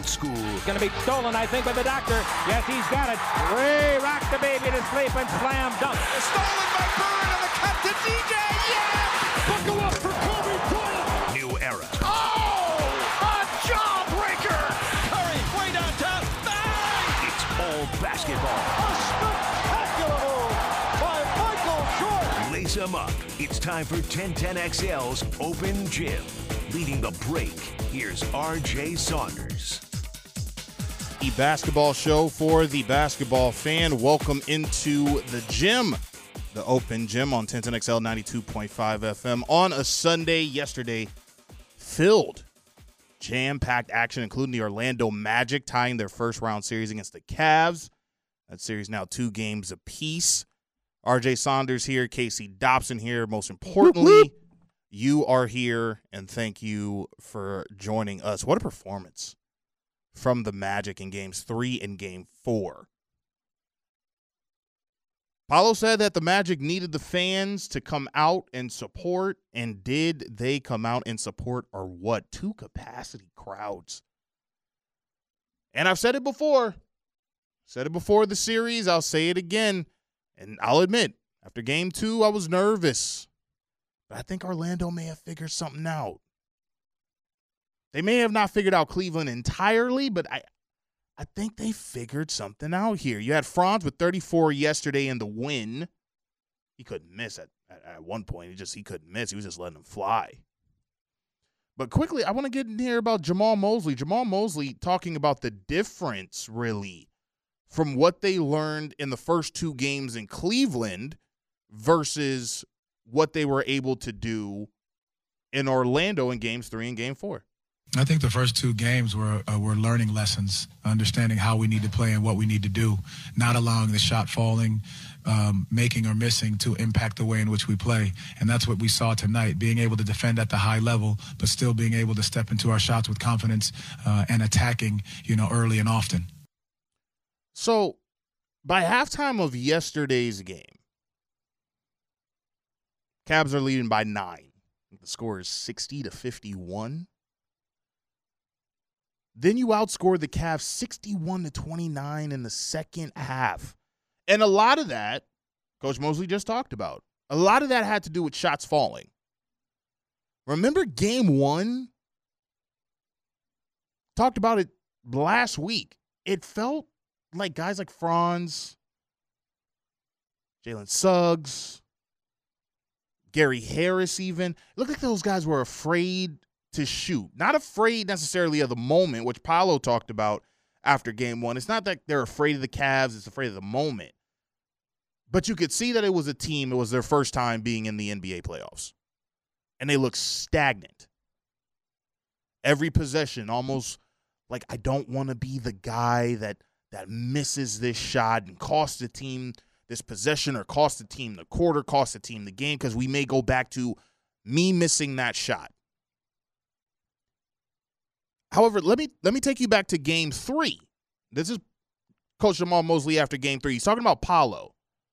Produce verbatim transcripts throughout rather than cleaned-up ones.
old school. Going to be stolen, I think, by the doctor. Yes, he's got it. Ray rocked the baby to sleep and slam dunk. Stolen by Bird and the cut to D J. Yeah! Buckle up for Kobe Bryant. New era. Oh! A jawbreaker! Curry way down top. Bang! It's all basketball. A spectacular move by Michael Jordan. Lace 'em up. It's time for ten ten X L's Open Gym. Leading the break, here's R J Saunders. The basketball show for the basketball fan. Welcome into the gym, the Open Gym on ten ten X L ninety-two point five F M on a Sunday. Yesterday, filled, jam-packed action, including the Orlando Magic tying their first round series against the Cavs. That series now two games apiece. R J Saunders here, Casey Dobson here. Most importantly, you are here, and thank you for joining us. What a performance from the Magic in games three and game four. Paulo said that the Magic needed the fans to come out and support, and did they come out and support, or what? Two capacity crowds. And I've said it before. Said it before the series. I'll say it again. And I'll admit, after game two, I was nervous. But I think Orlando may have figured something out. They may have not figured out Cleveland entirely, but I I think they figured something out here. You had Franz with thirty-four yesterday in the win. He couldn't miss at, at, at one point. He just he couldn't miss. He was just letting them fly. But quickly, I want to get in here about Jamahl Mosley. Jamahl Mosley talking about the difference, really, from what they learned in the first two games in Cleveland versus what they were able to do in Orlando in games three and game four. I think the first two games were uh, were learning lessons, understanding how we need to play and what we need to do, not allowing the shot falling, um, making or missing to impact the way in which we play. And that's what we saw tonight, being able to defend at the high level, but still being able to step into our shots with confidence uh, and attacking, you know, early and often. So by halftime of yesterday's game, Cavs are leading by nine. The score is sixty to fifty-one. Then you outscored the Cavs sixty-one to twenty-nine in the second half. And a lot of that, Coach Mosley just talked about, a lot of that had to do with shots falling. Remember game one? Talked about it last week. It felt like guys like Franz, Jalen Suggs, Gary Harris even, it looked like those guys were afraid to shoot. Not afraid necessarily of the moment, which Paolo talked about after game one. It's not that they're afraid of the Cavs, it's afraid of the moment. But you could see that it was a team, it was their first time being in the N B A playoffs. And they look stagnant. Every possession, almost like, I don't want to be the guy that that misses this shot and costs the team this possession or costs the team the quarter, costs the team the game, because we may go back to me missing that shot. However, let me let me take you back to game three. This is Coach Jamahl Mosley after game three. He's talking about Paolo.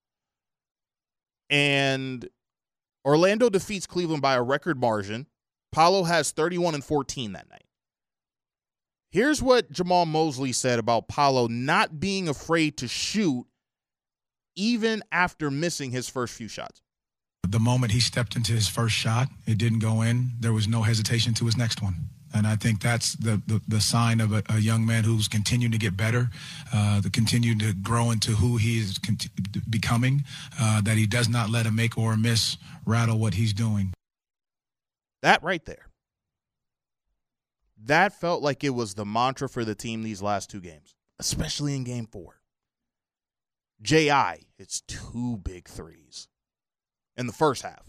And Orlando defeats Cleveland by a record margin. Paolo has thirty-one and fourteen that night. Here's what Jamahl Mosley said about Paolo not being afraid to shoot even after missing his first few shots. The moment he stepped into his first shot, it didn't go in. There was no hesitation to his next one. And I think that's the, the, the sign of a, a young man who's continuing to get better, uh, to continue to grow into who he is cont- becoming, uh, that he does not let a make or a miss rattle what he's doing. That right there. That felt like it was the mantra for the team these last two games, especially in game four. J I hits two big threes in the first half.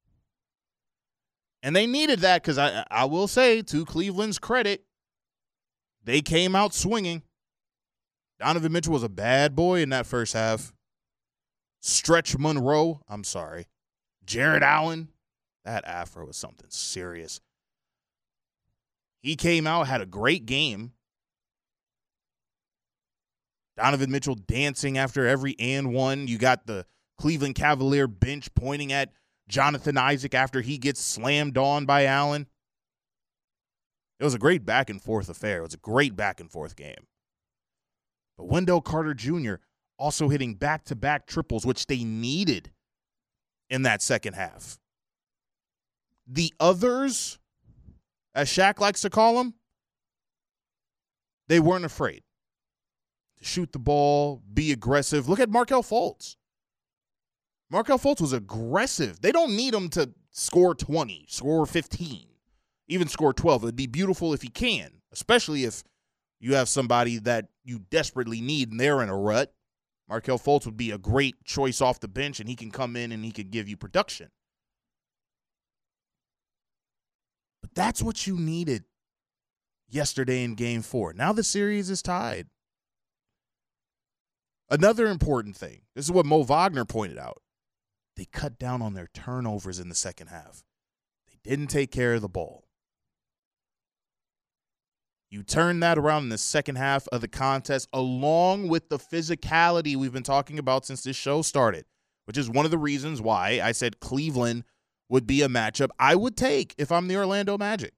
And they needed that because I, I will say, to Cleveland's credit, they came out swinging. Donovan Mitchell was a bad boy in that first half. Stretch Monroe, I'm sorry. Jared Allen, that afro was something serious. He came out, had a great game. Donovan Mitchell dancing after every and one. You got the Cleveland Cavalier bench pointing at Jonathan Isaac after he gets slammed on by Allen. It was a great back and forth affair. It was a great back and forth game. But Wendell Carter Junior also hitting back-to-back triples, which they needed in that second half. The others, as Shaq likes to call them, they weren't afraid to shoot the ball, be aggressive. Look at Markelle Fultz. Markelle Fultz was aggressive. They don't need him to score twenty, score fifteen, even score twelve. It would be beautiful if he can, especially if you have somebody that you desperately need and they're in a rut. Markelle Fultz would be a great choice off the bench, and he can come in and he can give you production. But that's what you needed yesterday in game four. Now the series is tied. Another important thing, this is what Mo Wagner pointed out. They cut down on their turnovers in the second half. They didn't take care of the ball. You turn that around in the second half of the contest, along with the physicality we've been talking about since this show started, which is one of the reasons why I said Cleveland would be a matchup I would take if I'm the Orlando Magic.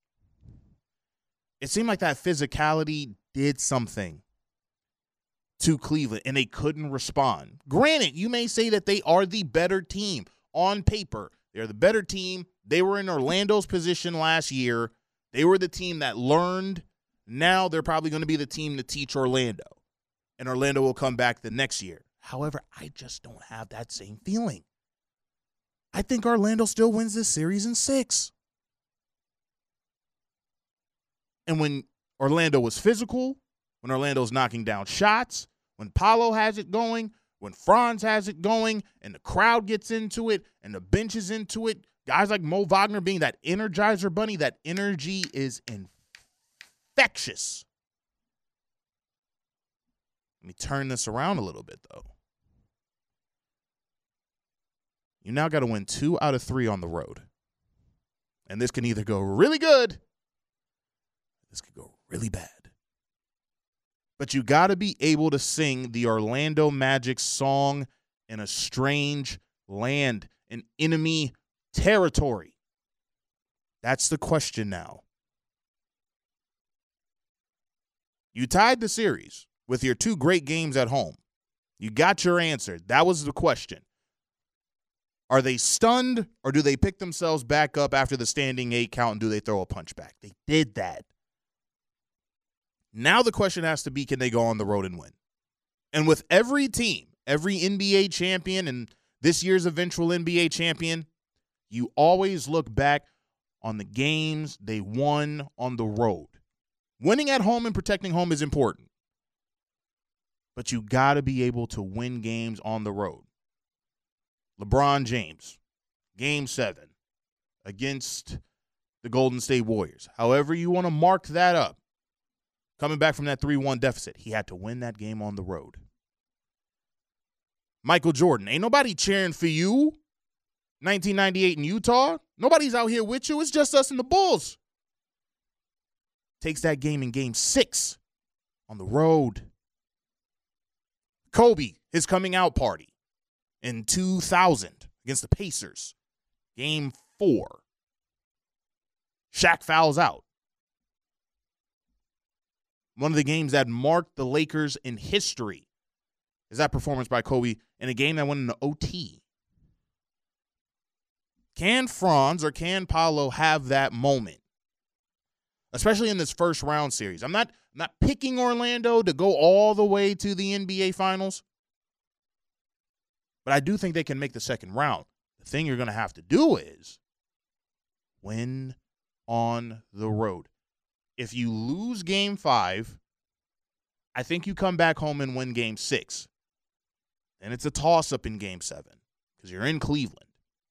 It seemed like that physicality did something to Cleveland, and they couldn't respond. Granted, you may say that they are the better team on paper. They're the better team. They were in Orlando's position last year. They were the team that learned. Now they're probably going to be the team to teach Orlando, and Orlando will come back the next year. However, I just don't have that same feeling. I think Orlando still wins this series in six. And when Orlando was physical, when Orlando's knocking down shots, when Paolo has it going, when Franz has it going, and the crowd gets into it, and the bench is into it, guys like Mo Wagner being that energizer bunny, that energy is infectious. Let me turn this around a little bit, though. You now got to win two out of three on the road. And this can either go really good, this could go really bad. But you got to be able to sing the Orlando Magic song in a strange land, an enemy territory. That's the question now. You tied the series with your two great games at home. You got your answer. That was the question. Are they stunned, or do they pick themselves back up after the standing eight count and do they throw a punch back? They did that. Now the question has to be, can they go on the road and win? And with every team, every N B A champion and this year's eventual N B A champion, you always look back on the games they won on the road. Winning at home and protecting home is important. But you got to be able to win games on the road. LeBron James, game seven against the Golden State Warriors. However you want to mark that up, coming back from that three one deficit, he had to win that game on the road. Michael Jordan, ain't nobody cheering for you. nineteen ninety-eight in Utah, nobody's out here with you. It's just us and the Bulls. Takes that game in game six on the road. Kobe, his coming out party in two thousand against the Pacers. Game four. Shaq fouls out. One of the games that marked the Lakers in history is that performance by Kobe in a game that went into O T. Can Franz or can Paolo have that moment? Especially in this first round series. I'm not, I'm not picking Orlando to go all the way to the N B A Finals, but I do think they can make the second round. The thing you're going to have to do is win on the road. If you lose game five, I think you come back home and win game six. And it's a toss-up in game seven because you're in Cleveland.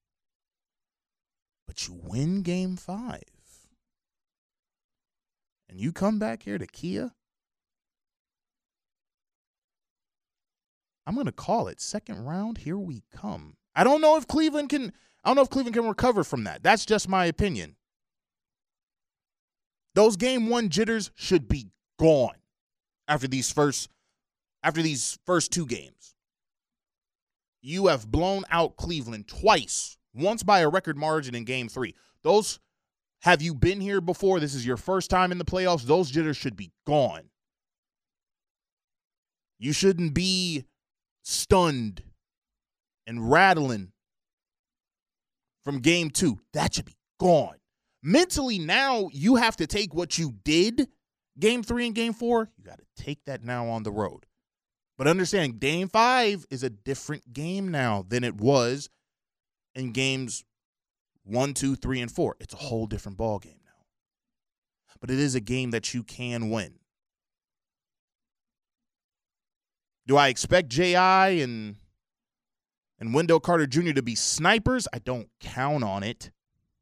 But you win game five. And you come back here to Kia. I'm going to call it second round. Here we come. I don't know if Cleveland can, I don't know if Cleveland can recover from that. That's just my opinion. Those game one jitters should be gone after these first after these first two games. You have blown out Cleveland twice, once by a record margin in game three. Those Have you been here before? This is your first time in the playoffs. Those jitters should be gone. You shouldn't be stunned and rattling from game two. That should be gone. Mentally, now you have to take what you did game three and game four. You got to take that now on the road. But understand, game five is a different game now than it was in games one, two, three, and four. It's a whole different ball game now. But it is a game that you can win. Do I expect J I and, and Wendell Carter Junior to be snipers? I don't count on it.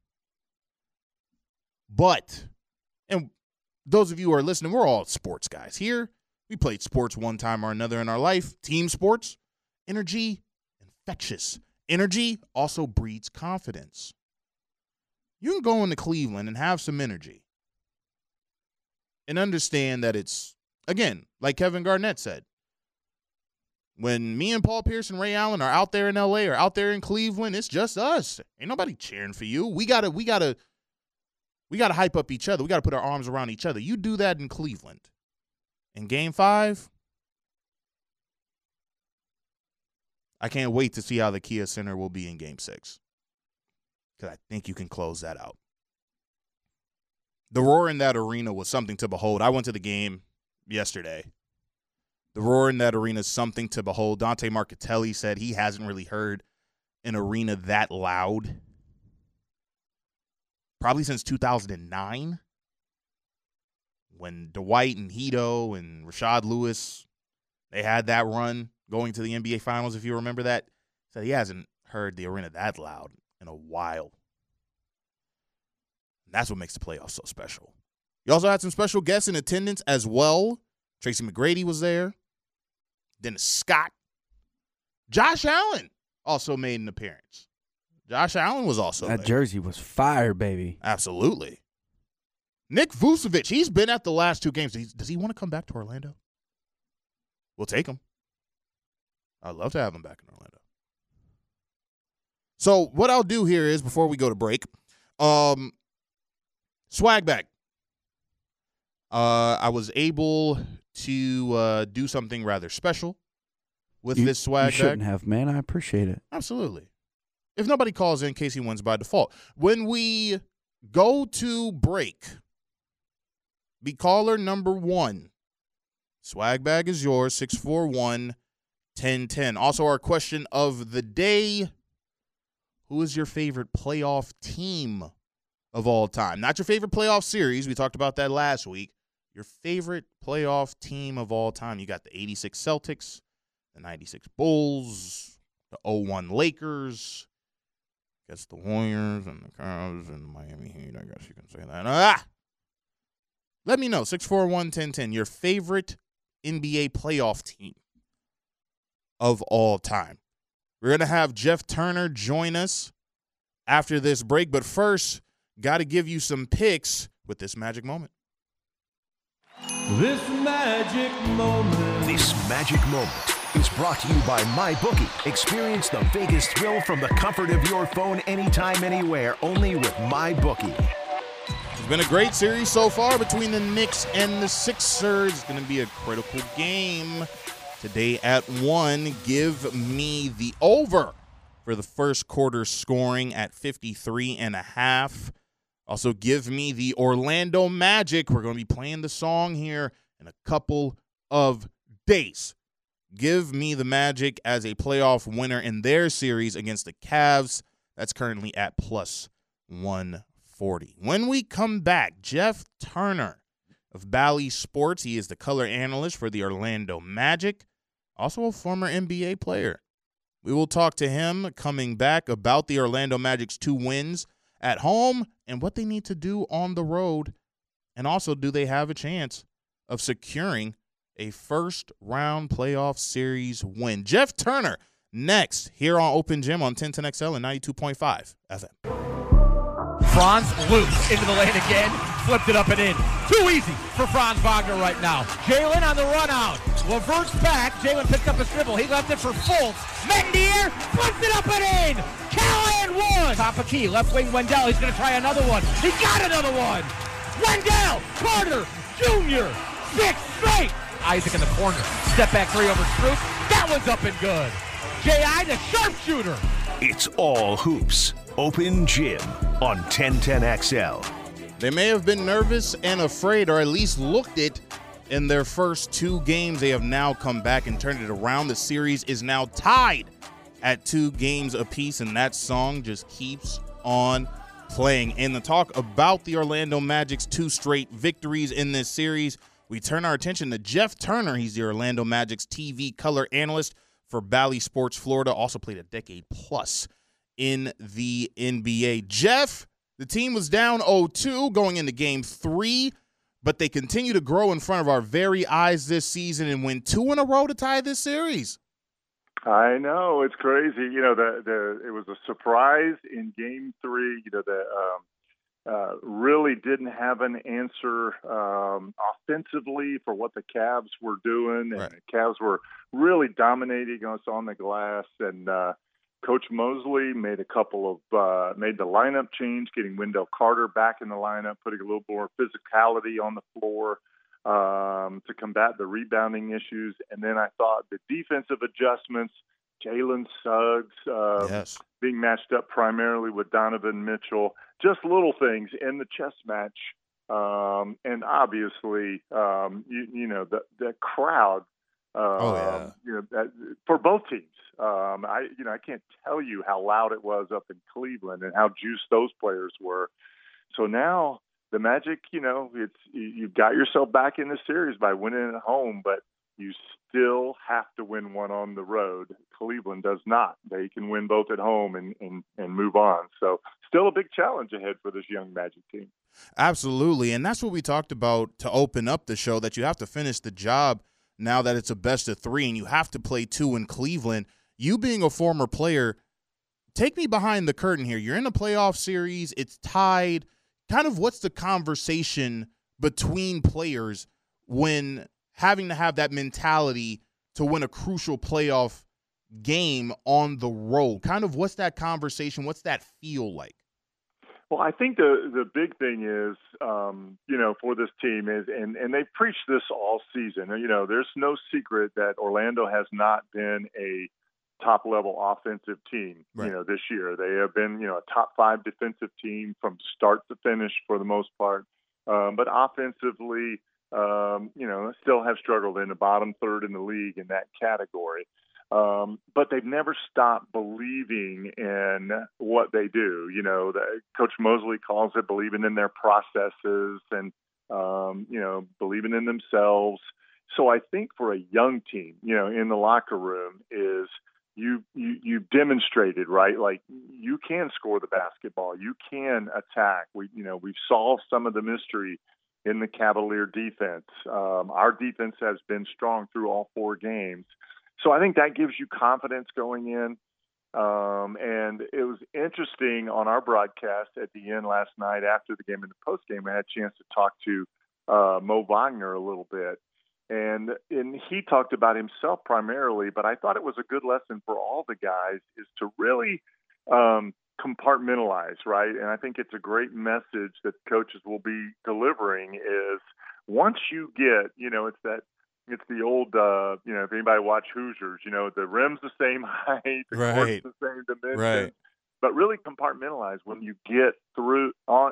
But, and those of you who are listening, we're all sports guys here. We played sports one time or another in our life. Team sports, energy, infectious. Energy also breeds confidence. You can go into Cleveland and have some energy and understand that it's, again, like Kevin Garnett said, when me and Paul Pierce and Ray Allen are out there in L A or out there in Cleveland, it's just us. Ain't nobody cheering for you. We gotta, we gotta, we gotta hype up each other. We gotta put our arms around each other. You do that in Cleveland. In game five, I can't wait to see how the Kia Center will be in game six. Because I think you can close that out. The roar in that arena was something to behold. I went to the game yesterday. The roar in that arena is something to behold. Dante Marchitelli said he hasn't really heard an arena that loud probably since two thousand nine when Dwight and Hito and Rashad Lewis, they had that run going to the N B A Finals, if you remember that. Said he hasn't heard the arena that loud in a while. And that's what makes the playoffs so special. You also had some special guests in attendance as well. Tracy McGrady was there. Dennis Scott. Josh Allen also made an appearance. Josh Allen was also that there. jersey was fire, baby. Absolutely. Nick Vucevic, he's been at the last two games. Does he want to come back to Orlando? We'll take him. I'd love to have him back in Orlando. So what I'll do here is, before we go to break, um, swag bag. Uh, I was able to uh, do something rather special with you, this swag you shouldn't bag. have, man. I appreciate it. Absolutely. If nobody calls in, Casey wins by default. When we go to break, be caller number one. Swag bag is yours, six four one, one oh one oh. Also, our question of the day, who is your favorite playoff team of all time? Not your favorite playoff series. We talked about that last week. Your favorite playoff team of all time. You got the eighty-six Celtics, the ninety-six Bulls, the oh one Lakers, I guess the Warriors and the Cavs and the Miami Heat. I guess you can say that. Ah! Let me know, six four one, one oh one oh, your favorite N B A playoff team of all time. We're going to have Jeff Turner join us after this break, but first, got to give you some picks with this magic moment. This magic moment. This magic moment is brought to you by MyBookie. Experience the Vegas thrill from the comfort of your phone anytime, anywhere, only with MyBookie. It's been a great series so far between the Knicks and the Sixers. It's going to be a critical game today at one. Give me the over for the first quarter scoring at fifty-three and a half. Also, give me the Orlando Magic. We're going to be playing the song here in a couple of days. Give me the Magic as a playoff winner in their series against the Cavs. That's currently at plus one forty. When we come back, Jeff Turner of Bally Sports. He is the color analyst for the Orlando Magic, also a former N B A player. We will talk to him coming back about the Orlando Magic's two wins at home and what they need to do on the road. And also, do they have a chance of securing a first-round playoff series win? Jeff Turner next here on Open Gym on ten ten X L and ninety-two point five F M. Franz loose into the lane again, flipped it up and in. Too easy for Franz Wagner right now. Jalen on the run out. Reverts back. Jalen picks up a dribble. He left it for Fultz. Mendier flips it up and in. Kelly And one. Top of key. Left wing Wendell. He's going to try another one. He got another one. Wendell Carter Junior Six straight. Isaac in the corner. Step back three over Stroop. That one's up and good. J I the sharpshooter. It's all hoops. Open Gym on ten ten X L. They may have been nervous and afraid, or at least looked it in their first two games. They have now come back and turned it around. The series is now tied at two games apiece, and that song just keeps on playing. And the talk about the Orlando Magic's two straight victories in this series, we turn our attention to Jeff Turner. He's the Orlando Magic's T V color analyst for Bally Sports Florida, also played a decade plus in the N B A. Jeff, the team was down oh two going into game three, but they continue to grow in front of our very eyes this season and win two in a row to tie this series. I know, it's crazy. You know, the the it was a surprise in game three. You know, the um, uh, really didn't have an answer um, offensively for what the Cavs were doing, and right. the Cavs were really dominating us on the glass. And uh, Coach Mosley made a couple of uh, made the lineup change, getting Wendell Carter back in the lineup, putting a little more physicality on the floor um, to combat the rebounding issues. And then I thought the defensive adjustments, Jalen Suggs uh, yes. being matched up primarily with Donovan Mitchell, just little things in the chess match. Um, and obviously, um, you, you know, the, the crowd, um, oh, yeah. you know, that, for both teams. Um, I, you know, I can't tell you how loud it was up in Cleveland and how juiced those players were. So now the Magic, you know, it's you've got yourself back in the series by winning at home, but you still have to win one on the road. Cleveland does not. They can win both at home and, and, and move on. So still a big challenge ahead for this young Magic team. Absolutely, and that's what we talked about to open up the show, that you have to finish the job now that it's a best of three and you have to play two in Cleveland. You being a former player, take me behind the curtain here. You're in a playoff series. It's tied. Kind of what's the conversation between players when having to have that mentality to win a crucial playoff game on the road? Kind of what's that conversation? What's that feel like? Well, I think the the big thing is, um, you know, for this team is, and, and they've preached this all season, you know, there's no secret that Orlando has not been a top-level offensive team, right. you know, this year. They have been, you know, a top-five defensive team from start to finish for the most part. Um, but offensively, um, you know, still have struggled in the bottom third in the league in that category. Um, but they've never stopped believing in what they do. You know, the, Coach Mosley calls it believing in their processes and, um, you know, believing in themselves. So I think for a young team, you know, in the locker room is – You, you you demonstrated, right? Like you can score the basketball, you can attack. We you know we've solved some of the mystery in the Cavalier defense. Um, our defense has been strong through all four games, so I think that gives you confidence going in. Um, and it was interesting on our broadcast at the end last night after the game and the post game. I had a chance to talk to uh, Mo Wagner a little bit. And and he talked about himself primarily, but I thought it was a good lesson for all the guys is to really um, compartmentalize, right? And I think it's a great message that coaches will be delivering is once you get, you know, it's that, it's the old, uh, you know, if anybody watch Hoosiers, you know, the rim's the same height, the right. court's the same dimension, right. but really compartmentalize when you get through on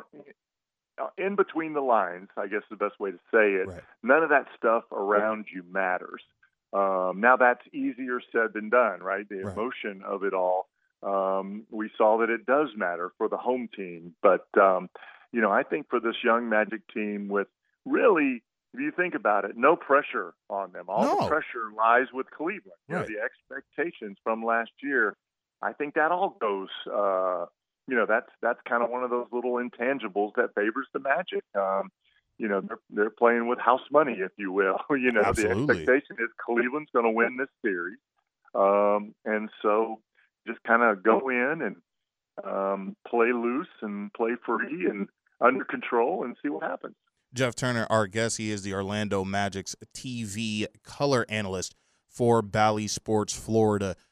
in between the lines, I guess is the best way to say it. Right. None of that stuff around you matters. Um, now that's easier said than done, right? The right. emotion of it all. Um, we saw that it does matter for the home team. But, um, you know, I think for this young Magic team with really, if you think about it, no pressure on them. All no. the pressure lies with Cleveland. You right. know, the expectations from last year, I think that all goes uh, – you know, that's that's kind of one of those little intangibles that favors the Magic. Um, you know, they're, they're playing with house money, if you will. you know, Absolutely. The expectation is Cleveland's going to win this series. Um, and so just kind of go in and um, play loose and play free and under control and see what happens. Jeff Turner, our guest, he is the Orlando Magic's T V color analyst for Bally Sports Florida.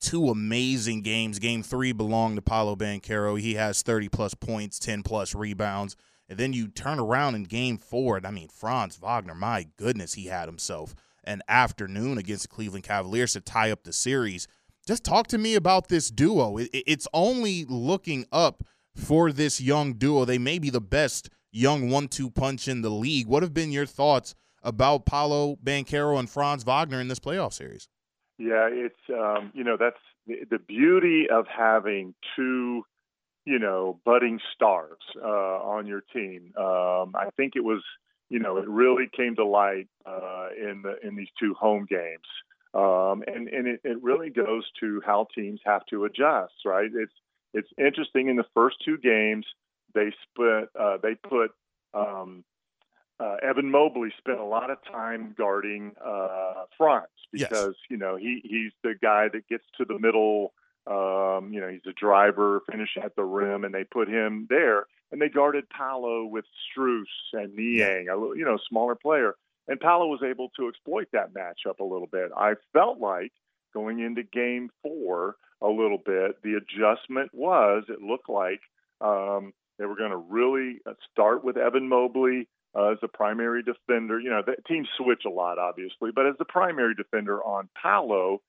two amazing games. Game three belonged to Paolo Banchero. He has thirty-plus points, ten-plus rebounds. And then you turn around in game four, and I mean, Franz Wagner, my goodness, he had himself an afternoon against the Cleveland Cavaliers to tie up the series. Just talk to me about this duo. It, it's only looking up for this young duo. They may be the best young one two punch in the league. What have been your thoughts about Paolo Banchero and Franz Wagner in this playoff series? Yeah, it's, um, you know, that's the, the beauty of having two, you know, budding stars uh, on your team. Um, I think it was, you know, it really came to light uh, in the in these two home games. Um, and and it, it really goes to how teams have to adjust, right? It's it's interesting. In the first two games, they split. Uh, they put um, uh, Evan Mobley spent a lot of time guarding uh, Franz because yes. you know he he's the guy that gets to the middle. Um, you know, he's a driver, finish at the rim, and they put him there. And they guarded Paolo with Strus and Niang, a you know smaller player. And Paolo was able to exploit that matchup a little bit. I felt like going into game four a little bit, the adjustment was, it looked like um, they were going to really start with Evan Mobley uh, as the primary defender. You know, the teams switch a lot, obviously, but as the primary defender on Paolo,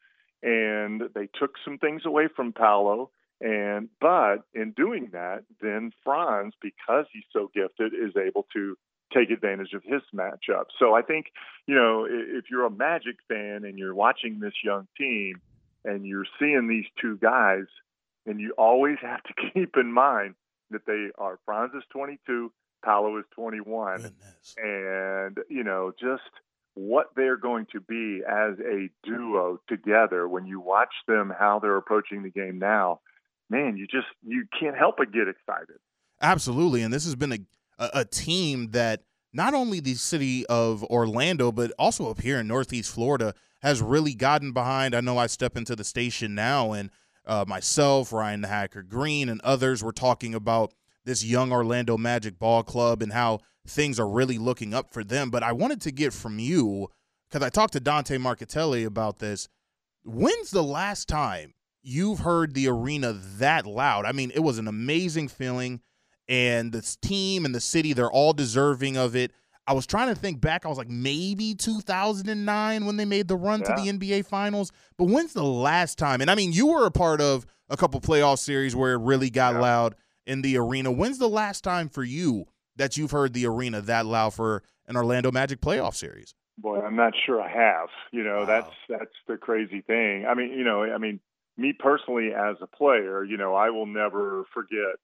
and they took some things away from Paolo. And but in doing that, then Franz, because he's so gifted, is able to take advantage of his matchup. So I think, you know, if you're a Magic fan and you're watching this young team and you're seeing these two guys, and you always have to keep in mind that they are, Franz is twenty-two, Paolo is twenty-one. Goodness. And, you know, just what they're going to be as a duo together when you watch them, how they're approaching the game now, man, you just, you can't help but get excited. Absolutely. And this has been a, a, a team that not only the city of Orlando, but also up here in Northeast Florida has really gotten behind. I know I step into the station now, and uh, myself, Ryan the Hacker Green, and others were talking about this young Orlando Magic ball club and how things are really looking up for them. But I wanted to get from you, because I talked to Dante Marchitelli about this, when's the last time you've heard the arena that loud? I mean, it was an amazing feeling, and this team and the city, they're all deserving of it. I was trying to think back. I was like, maybe two thousand nine when they made the run yeah. to the N B A Finals. But when's the last time? And, I mean, you were a part of a couple playoff series where it really got yeah. loud in the arena. When's the last time for you that you've heard the arena that loud for an Orlando Magic playoff series? Boy, I'm not sure I have. You know, wow. that's that's the crazy thing. I mean, you know, I mean, me personally as a player, you know, I will never forget,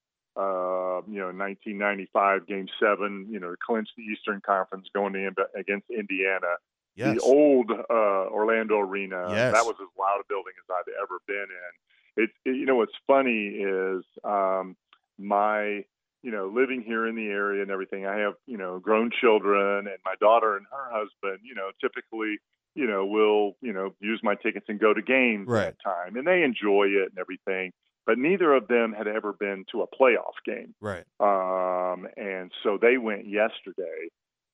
uh, you know, nineteen ninety-five Game Seven, you know, to clinch the Eastern Conference going to against Indiana. Yes. The old uh, Orlando Arena. Yes. That was as loud a building as I've ever been in. It, it you know, what's funny is um, my, you know, living here in the area and everything. I have, you know, grown children, and my daughter and her husband, you know, typically, you know, will, you know, use my tickets and go to games right. at that time, and they enjoy it and everything. But neither of them had ever been to a playoff game. Right. Um, and so they went yesterday,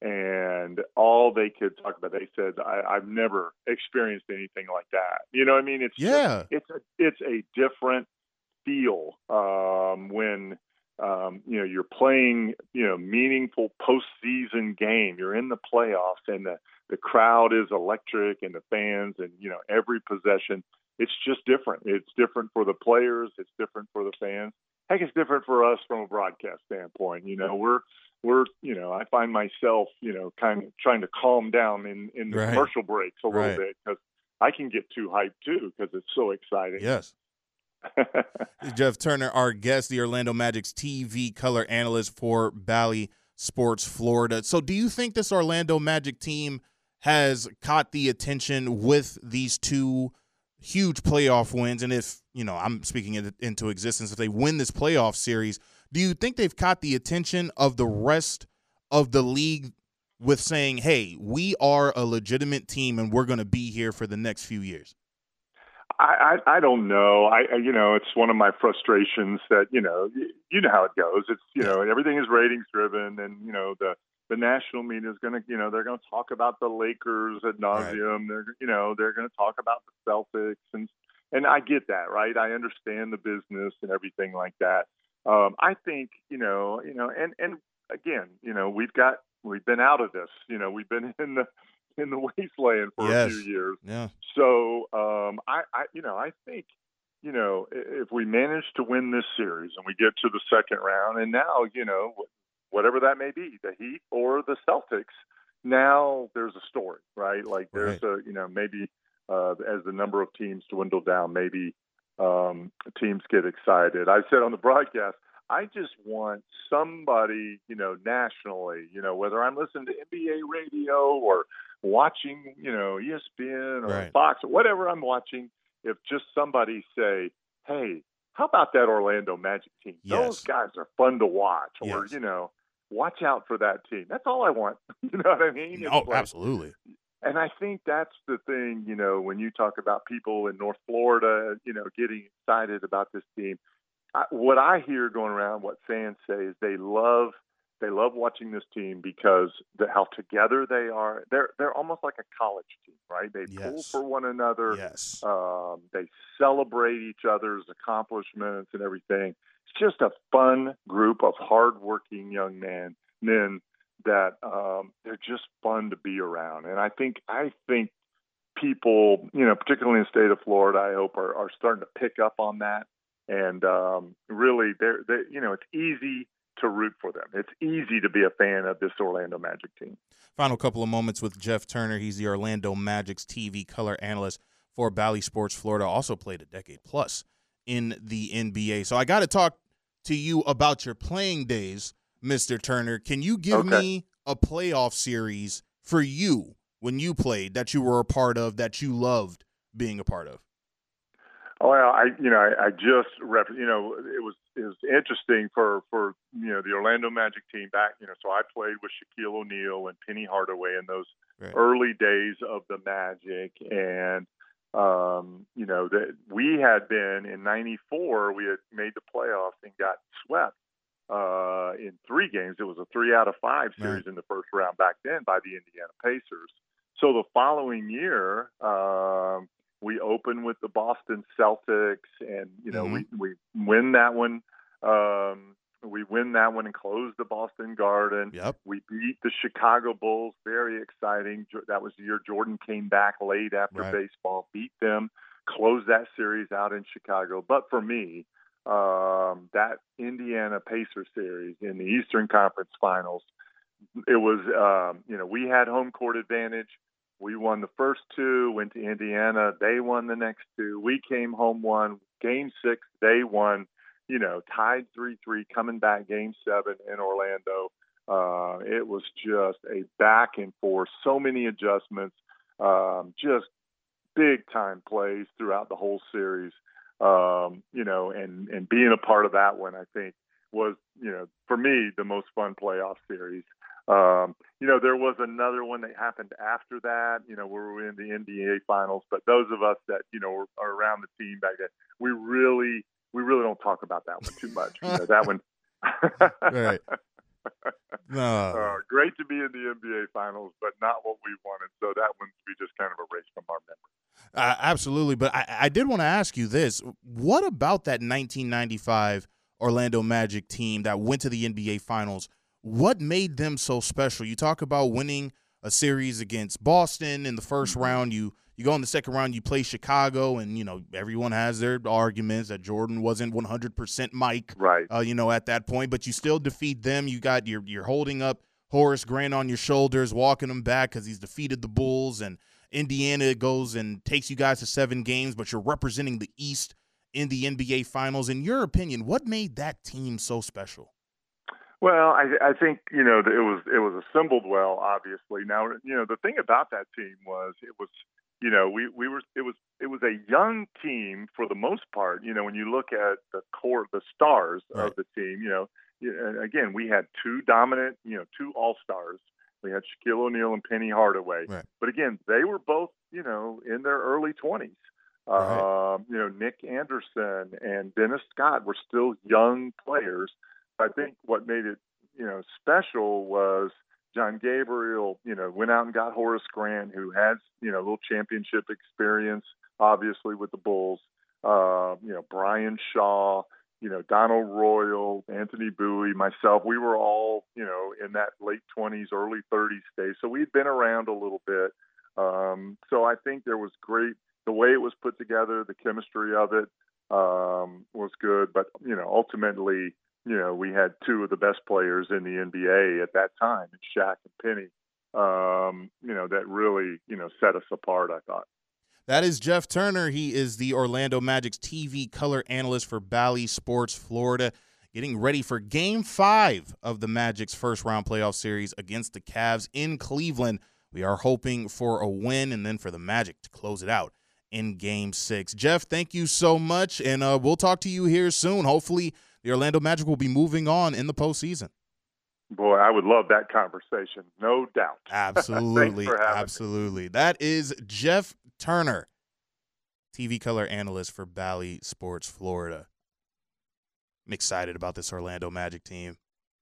and all they could talk about, they said, I, I've never experienced anything like that. You know what I mean? It's yeah. just, it's a, it's a different feel um, when, um, you know, you're playing, you know, meaningful postseason game. You're in the playoffs, and the, the crowd is electric, and the fans, and, you know, every possession. It's just different. It's different for the players. It's different for the fans. Heck, it's different for us from a broadcast standpoint. You know, we're, we're, you know, I find myself, you know, kind of trying to calm down in, in the right. commercial breaks a little right. bit, because I can get too hyped too, because it's so exciting. Yes. Jeff Turner, our guest, the Orlando Magic's T V color analyst for Bally Sports Florida. So do you think this Orlando Magic team has caught the attention with these two huge playoff wins? And if, you know, I'm speaking it into existence, if they win this playoff series, do you think they've caught the attention of the rest of the league with saying, hey, we are a legitimate team and we're going to be here for the next few years? I, I, I don't know. I, you know, it's one of my frustrations that, you know, you know how it goes. It's, you know, everything is ratings driven, and, you know, the, the national media is going to, you know, they're going to talk about the Lakers ad nauseum. Right. They're, you know, they're going to talk about the Celtics, and, and I get that, right? I understand the business and everything like that. Um, I think, you know, you know, and, and again, you know, we've got, we've been out of this, you know, we've been in the, in the wasteland for yes. a few years. Yeah. So, um, I, I, you know, I think, you know, if we manage to win this series and we get to the second round, and now, you know, whatever that may be, the Heat or the Celtics, now there's a story, right? Like there's right. a, you know, maybe uh, as the number of teams dwindle down, maybe um, teams get excited. I said on the broadcast, I just want somebody, you know, nationally, you know, whether I'm listening to N B A radio or watching, you know, E S P N or right. Fox or whatever I'm watching, if just somebody say, hey, how about that Orlando Magic team? Yes. Those guys are fun to watch. Or, yes. you know, watch out for that team. That's all I want. You know what I mean? Oh, like, absolutely. And I think that's the thing, you know, when you talk about people in North Florida, you know, getting excited about this team. I, what I hear going around, what fans say is they love they love watching this team because the, how together they are. They're they're almost like a college team, right? They yes. pull for one another. Yes. Um, they celebrate each other's accomplishments and everything. It's just a fun group of hardworking young men men that um, they're just fun to be around. And I think I think people, you know, particularly in the state of Florida, I hope are, are starting to pick up on that. And um, really, they're, they're, you know, it's easy to root for them. It's easy to be a fan of this Orlando Magic team. Final couple of moments with Jeff Turner. He's the Orlando Magic's T V color analyst for Bally Sports Florida. Also played a decade plus in the N B A. So I got to talk to you about your playing days, Mister Turner. Can you give okay. me a playoff series for you when you played that you were a part of, that you loved being a part of? Well, I, you know, I, I just, rep, you know, it was it was interesting for, for, you know, the Orlando Magic team back, you know, so I played with Shaquille O'Neal and Penny Hardaway in those right. early days of the Magic. And, um, you know, that we had been in ninety-four, we had made the playoffs and got swept uh, in three games. It was a three out of five series right. in the first round back then by the Indiana Pacers. So the following year, um, we open with the Boston Celtics, and you know mm-hmm. we, we win that one. Um, we win that one and close the Boston Garden. Yep. We beat the Chicago Bulls. Very exciting. That was the year Jordan came back late after right. baseball. Beat them. Closed that series out in Chicago. But for me, um, that Indiana Pacers series in the Eastern Conference Finals, it was um, you know we had home court advantage. We won the first two, went to Indiana. They won the next two. We came home one. Game six, they won, you know, tied three three, coming back game seven in Orlando. Uh, it was just a back and forth, so many adjustments, um, just big-time plays throughout the whole series. Um, you know, and, and being a part of that one, I think, was, you know, for me, the most fun playoff series. Um, you know, there was another one that happened after that, you know, where we were in the N B A finals, but those of us that, you know, were, are around the team back then, we really, we really don't talk about that one too much. You know, that one. right. No. Uh, great to be in the N B A finals, but not what we wanted. So that one we just kind of erased from our memory. Uh, absolutely. But I, I did want to ask you this. What about that nineteen ninety-five Orlando Magic team that went to the N B A finals? What made them so special? You talk about winning a series against Boston in the first mm-hmm. round. You you go in the second round, you play Chicago, and, you know, everyone has their arguments that Jordan wasn't one hundred percent Mike, right? Uh, you know, at that point. But you still defeat them. You got you're, you're holding up Horace Grant on your shoulders, walking him back because he's defeated the Bulls. And Indiana goes and takes you guys to seven games, but you're representing the East in the N B A finals. In your opinion, what made that team so special? Well, I, I think, you know, it was it was assembled well, obviously. Now, you know, the thing about that team was it was, you know, we, we were it was it was a young team for the most part. You know, when you look at the core, the stars right. of the team, you know, again, we had two dominant, you know, two all-stars. We had Shaquille O'Neal and Penny Hardaway. Right. But again, they were both, you know, in their early twenties. Right. Um, you know, Nick Anderson and Dennis Scott were still young players. I think what made it, you know, special was John Gabriel, you know, went out and got Horace Grant, who has, you know, a little championship experience, obviously, with the Bulls. uh, you know, Brian Shaw, you know, Donald Royal, Anthony Bowie, myself. We were all, you know, in that late twenties, early thirties stage. So we'd been around a little bit. Um, so I think there was great, the way it was put together, the chemistry of it um, was good. But, you know, ultimately, you know, we had two of the best players in the N B A at that time, Shaq and Penny, um, you know, that really, you know, set us apart, I thought. That is Jeff Turner. He is the Orlando Magic's T V color analyst for Bally Sports Florida, getting ready for Game five of the Magic's first-round playoff series against the Cavs in Cleveland. We are hoping for a win and then for the Magic to close it out in Game six. Jeff, thank you so much, and uh, we'll talk to you here soon. Hopefully the Orlando Magic will be moving on in the postseason. Boy, I would love that conversation, no doubt. Absolutely, Thanks for having absolutely. me. That is Jeff Turner, T V color analyst for Bally Sports Florida. I'm excited about this Orlando Magic team.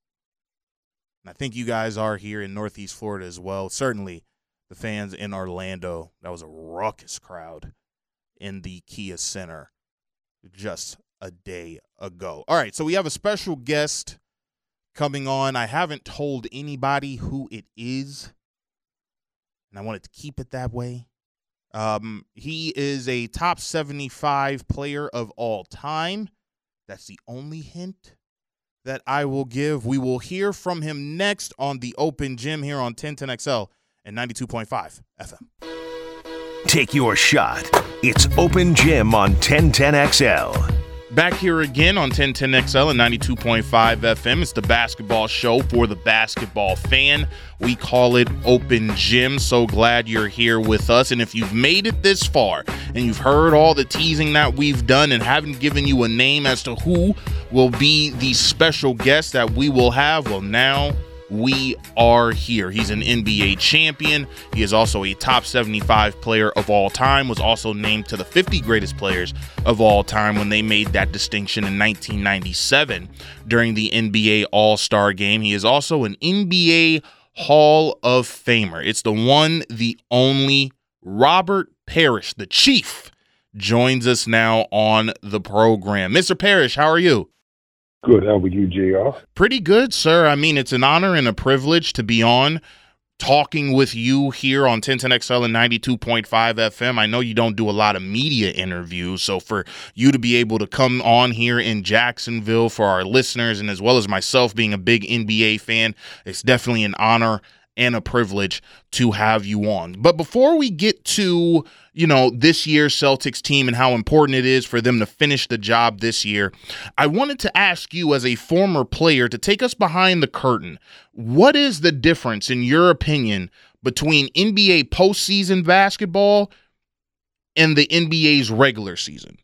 And I think you guys are here in Northeast Florida as well. Certainly the fans in Orlando, that was a raucous crowd in the Kia Center just a day ago. All right, so we have a special guest coming on. I haven't told anybody who it is, and I wanted to keep it that way. Um, he is a top seventy-five player of all time. That's the only hint that I will give. We will hear from him next on the Open Gym here on ten ten X L and ninety-two point five F M. Take your shot. It's Open Gym on ten ten X L. Back here again on ten ten X L and ninety-two point five F M. It's the basketball show for the basketball fan. We call it Open Gym. So glad you're here with us. And if you've made it this far and you've heard all the teasing that we've done and haven't given you a name as to who will be the special guest that we will have, well, now we are here. He's an N B A champion. He is also a top seventy-five player of all time, was also named to the fifty greatest players of all time when they made that distinction in nineteen ninety-seven during the N B A All-Star Game. He is also an N B A Hall of Famer. It's the one, the only Robert Parrish, the Chief, joins us now on the program. Mister Parrish, how are you? Good. How are you, J R? Pretty good, sir. I mean, it's an honor and a privilege to be on talking with you here on ten ten X L and ninety-two point five F M. I know you don't do a lot of media interviews, so for you to be able to come on here in Jacksonville for our listeners, and as well as myself being a big N B A fan, it's definitely an honor and a privilege to have you on. But before we get to, you know, this year's Celtics team and how important it is for them to finish the job this year, I wanted to ask you as a former player to take us behind the curtain. What is the difference, in your opinion, between N B A postseason basketball and the N B A's regular season?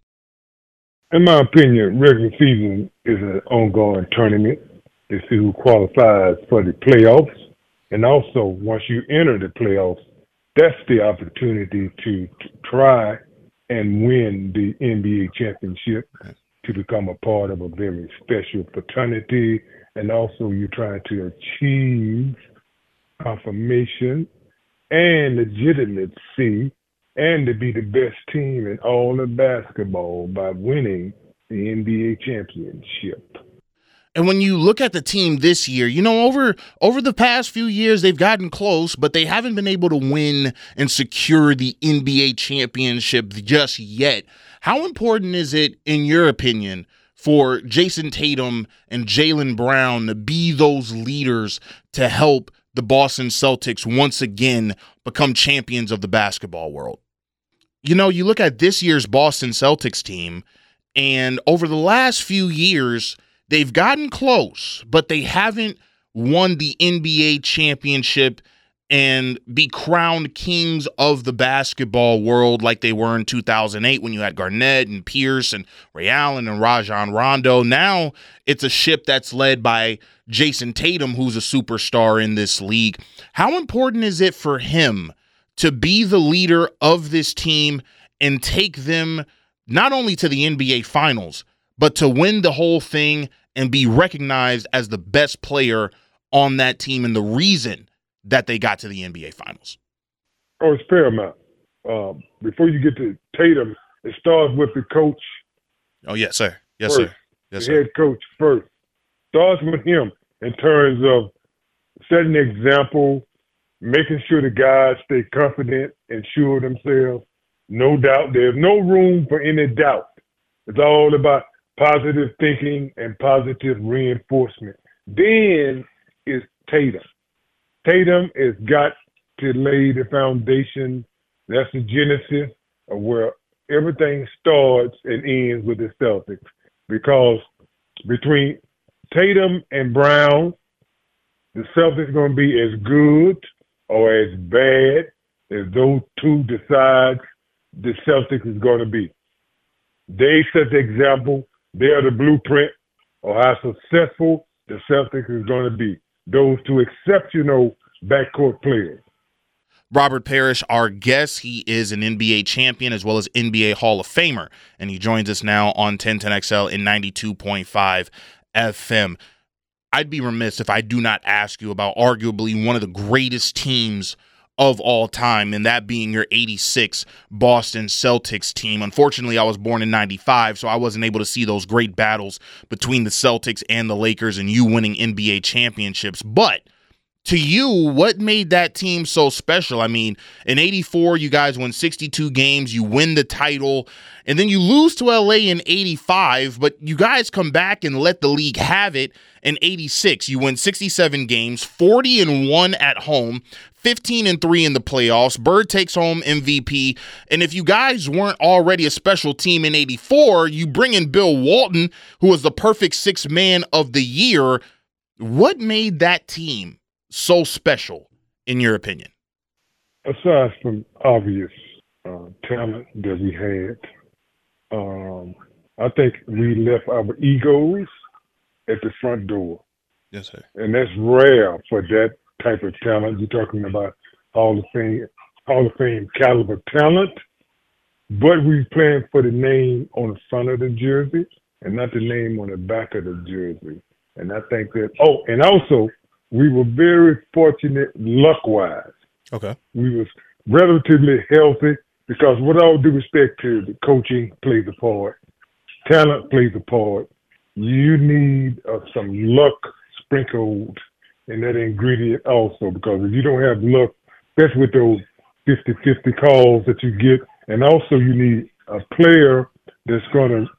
In my opinion, regular season is an ongoing tournament to see who qualifies for the playoffs. And also, once you enter the playoffs, that's the opportunity to, to try and win the N B A championship, to become a part of a very special fraternity. And also, you're trying to achieve confirmation and legitimacy and to be the best team in all of basketball by winning the N B A championship. And when you look at the team this year, you know, over over the past few years, they've gotten close, but they haven't been able to win and secure the N B A championship just yet. How important is it, in your opinion, for Jason Tatum and Jaylen Brown to be those leaders to help the Boston Celtics once again become champions of the basketball world? You know, you look at this year's Boston Celtics team, and over the last few years, they've gotten close, but they haven't won the N B A championship and be crowned kings of the basketball world like they were in two thousand eight when you had Garnett and Pierce and Ray Allen and Rajon Rondo. Now it's a ship that's led by Jason Tatum, who's a superstar in this league. How important is it for him to be the leader of this team and take them not only to the N B A Finals, but to win the whole thing and be recognized as the best player on that team and the reason that they got to the N B A Finals? Oh, it's paramount. Um, before you get to Tatum, it starts with the coach. Oh, yes, sir. Yes, first. sir. Yes, the sir. head coach first. Starts with him in terms of setting the example, making sure the guys stay confident and sure of themselves. No doubt. There's no room for any doubt. It's all about positive thinking and positive reinforcement. Then is Tatum. Tatum has got to lay the foundation. That's the genesis of where everything starts and ends with the Celtics. Because between Tatum and Brown, the Celtics are going to be as good or as bad as those two decide the Celtics is going to be. They set the example. They are the blueprint of how successful the Celtics is going to be. Those two exceptional backcourt players. Robert Parrish, our guest. He is an N B A champion as well as N B A Hall of Famer, and he joins us now on ten ten X L in ninety-two point five F M. I'd be remiss if I do not ask you about arguably one of the greatest teams of all time, and that being your eighty-six Boston Celtics team. Unfortunately, I was born in ninety-five, so I wasn't able to see those great battles between the Celtics and the Lakers and you winning N B A championships. But to you, what made that team so special? I mean, in eighty-four, you guys won sixty-two games, you win the title, and then you lose to L A in eighty-five, but you guys come back and let the league have it in eighty-six. You win sixty-seven games, forty and one at home, fifteen and three in the playoffs. Bird takes home M V P, and if you guys weren't already a special team in eighty-four, you bring in Bill Walton, who was the perfect sixth man of the year. What made that team so special, in your opinion? Aside from obvious uh, talent that we had, um, I think we left our egos at the front door. Yes, sir. And that's rare for that type of talent. You're talking about Hall of Fame, Hall of Fame caliber talent, but we playing for the name on the front of the jersey and not the name on the back of the jersey. And I think that, oh, and also, we were very fortunate luck-wise. Okay. We was relatively healthy because with all due respect to the coaching plays a part, talent plays a part. You need uh, some luck sprinkled in that ingredient also, because if you don't have luck, especially with those fifty-fifty calls that you get, and also you need a player that's going to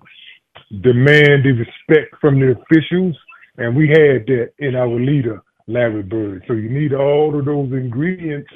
demand the respect from the officials, and we had that in our leader, Larry Bird. So you need all of those ingredients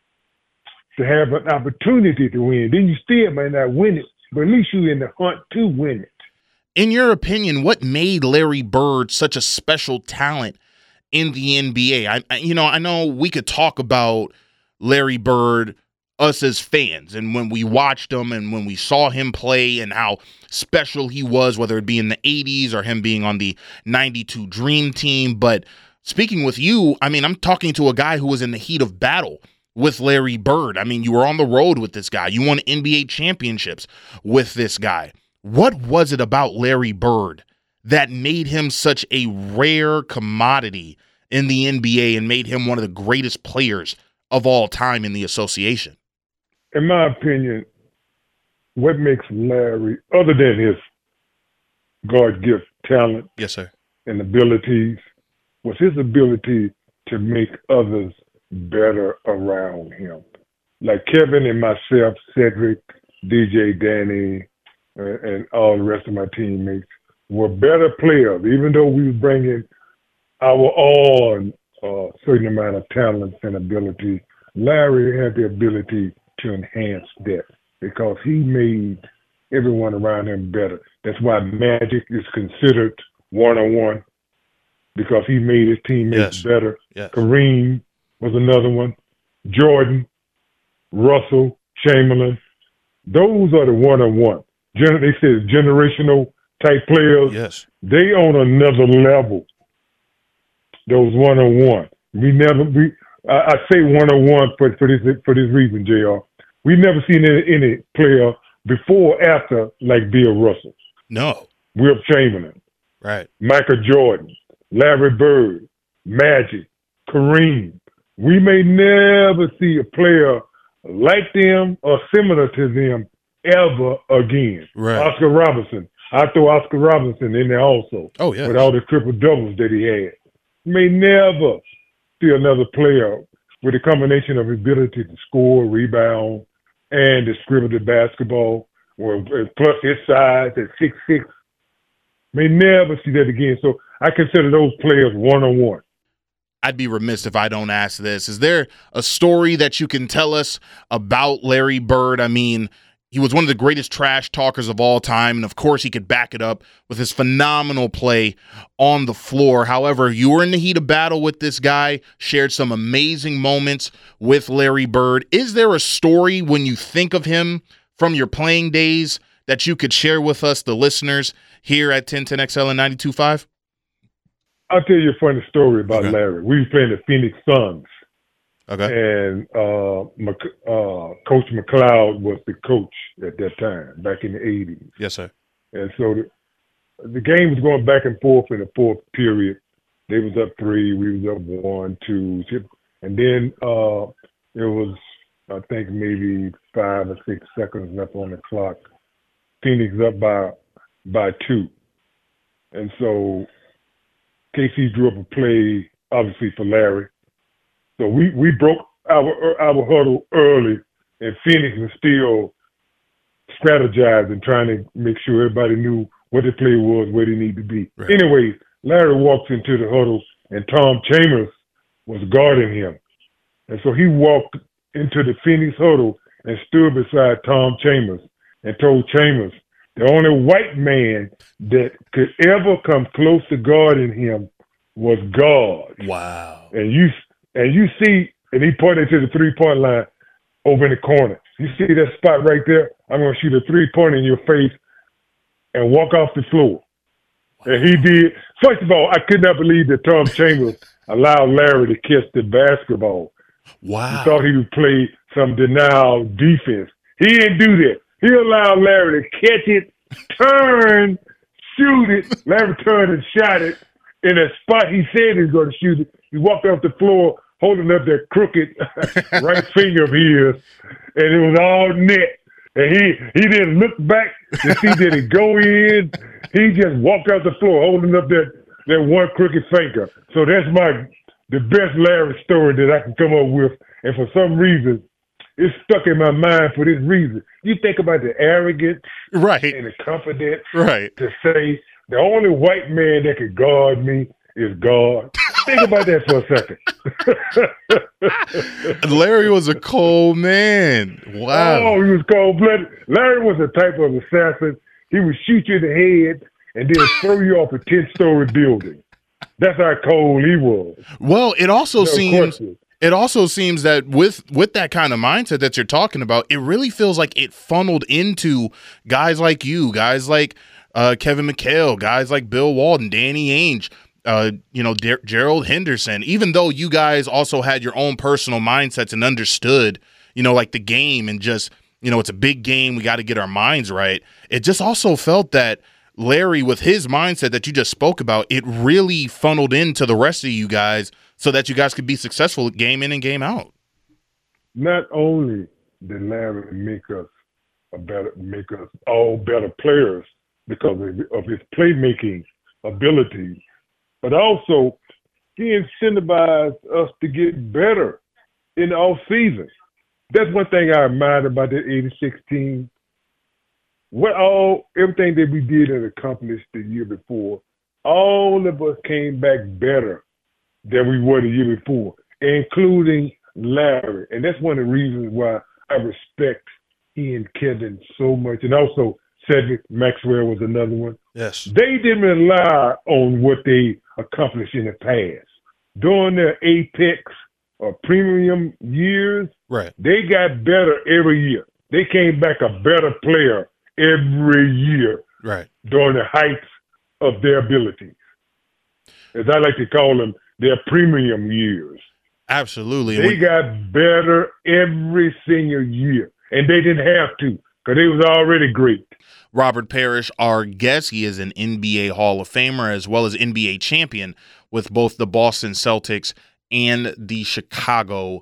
to have an opportunity to win. Then you still may not win it, but at least you're in the hunt to win it. In your opinion, what made Larry Bird such a special talent in the N B A? I, I, you know, I know we could talk about Larry Bird, us as fans, and when we watched him and when we saw him play and how special he was, whether it be in the eighties or him being on the ninety-two Dream Team. But speaking with you, I mean, I'm talking to a guy who was in the heat of battle with Larry Bird. I mean, you were on the road with this guy. You won N B A championships with this guy. What was it about Larry Bird that made him such a rare commodity in the N B A and made him one of the greatest players of all time in the association? In my opinion, what makes Larry, other than his God-gift talent, yes, sir, and abilities, was his ability to make others better around him. Like Kevin and myself, Cedric, D J, Danny, uh, and all the rest of my teammates were better players, even though we were bringing our own uh, certain amount of talents and ability. Larry had the ability to enhance that because he made everyone around him better. That's why Magic is considered one-on-one, because he made his teammates yes. better. Yes. Kareem was another one. Jordan, Russell, Chamberlain. Those are the one-on-one. Gen- they say generational type players. Yes. They on another level. Those one-on-one. We never. We I, I say one-on-one for for this for this reason, J R. We never seen any, any player before or after like Bill Russell. No. Wilt Chamberlain. Right. Michael Jordan. Larry Bird. Magic. Kareem. We may never see a player like them or similar to them ever again. Right. Oscar Robertson. I throw Oscar Robertson in there also. Oh, yeah. With all the triple doubles that he had. You may never see another player with a combination of ability to score, rebound, and distribute the basketball, or plus his size at six six. May never see that again. So I consider those players one-on-one. I'd be remiss if I don't ask this. Is there a story that you can tell us about Larry Bird? I mean, he was one of the greatest trash talkers of all time, and of course he could back it up with his phenomenal play on the floor. However, you were in the heat of battle with this guy, shared some amazing moments with Larry Bird. Is there a story when you think of him from your playing days that you could share with us, the listeners, here at ten ten X L and ninety-two point five? I'll tell you a funny story about Okay. Larry. We were playing the Phoenix Suns. Okay. And uh, Mc, uh, Coach McLeod was the coach at that time, back in the eighties. Yes, sir. And so the, the game was going back and forth in the fourth period. They was up three, we was up one, two, and then uh, it was, I think, maybe five or six seconds left on the clock. Phoenix up by by two. And so K C drew up a play, obviously, for Larry. So we, we broke our our huddle early, and Phoenix was still strategizing, trying to make sure everybody knew what the play was, where they needed to be. Right. Anyway, Larry walks into the huddle, and Tom Chambers was guarding him. And so he walked into the Phoenix huddle and stood beside Tom Chambers and told Chambers the only white man that could ever come close to guarding him was God. Wow. And you and you see, and he pointed to the three-point line over in the corner. You see that spot right there? I'm going to shoot a three-pointer in your face and walk off the floor. Wow. And he did. First of all, I could not believe that Tom Chambers allowed Larry to catch the basketball. Wow. He thought he would play some denial defense. He didn't do that. He allowed Larry to catch it, turn, shoot it. Larry turned and shot it in a spot he said he was going to shoot it. He walked off the floor holding up that crooked right finger of his, and it was all net. And he, he didn't look back to see did it go in. He just walked off the floor holding up that, that one crooked finger. So that's my the best Larry story that I can come up with. And for some reason, it's stuck in my mind for this reason. You think about the arrogance right. and the confidence right. to say the only white man that could guard me is God. Think about that for a second. Larry was a cold man. Wow. Oh, he was cold-blooded. Larry was the type of assassin. He would shoot you in the head and then throw you off a ten-story building. That's how cold he was. Well, it also No seems question. it also seems that with with that kind of mindset that you're talking about, it really feels like it funneled into guys like you, guys like uh, Kevin McHale, guys like Bill Walton, Danny Ainge, uh, you know, Der- Gerald Henderson. Even though you guys also had your own personal mindsets and understood, you know, like the game and just, you know, it's a big game. We got to get our minds right. It just also felt that Larry, with his mindset that you just spoke about, it really funneled into the rest of you guys so that you guys could be successful game in and game out. Not only did Larry make us a better, make us all better players because of his playmaking abilities, but also he incentivized us to get better in the off season. That's one thing I admired about that eighty-six team. What all everything that we did and accomplished the year before, all of us came back better than we were the year before, including Larry. And that's one of the reasons why I respect he and Kevin so much. And also Cedric Maxwell was another one. Yes. They didn't rely on what they accomplished in the past. During their apex or premium years, right, they got better every year. They came back a better player every year, right, during the heights of their abilities. As I like to call them, their premium years. Absolutely. They got better every single year, and they didn't have to because they was already great. Robert Parrish, our guest, he is an N B A Hall of Famer as well as N B A champion with both the Boston Celtics and the Chicago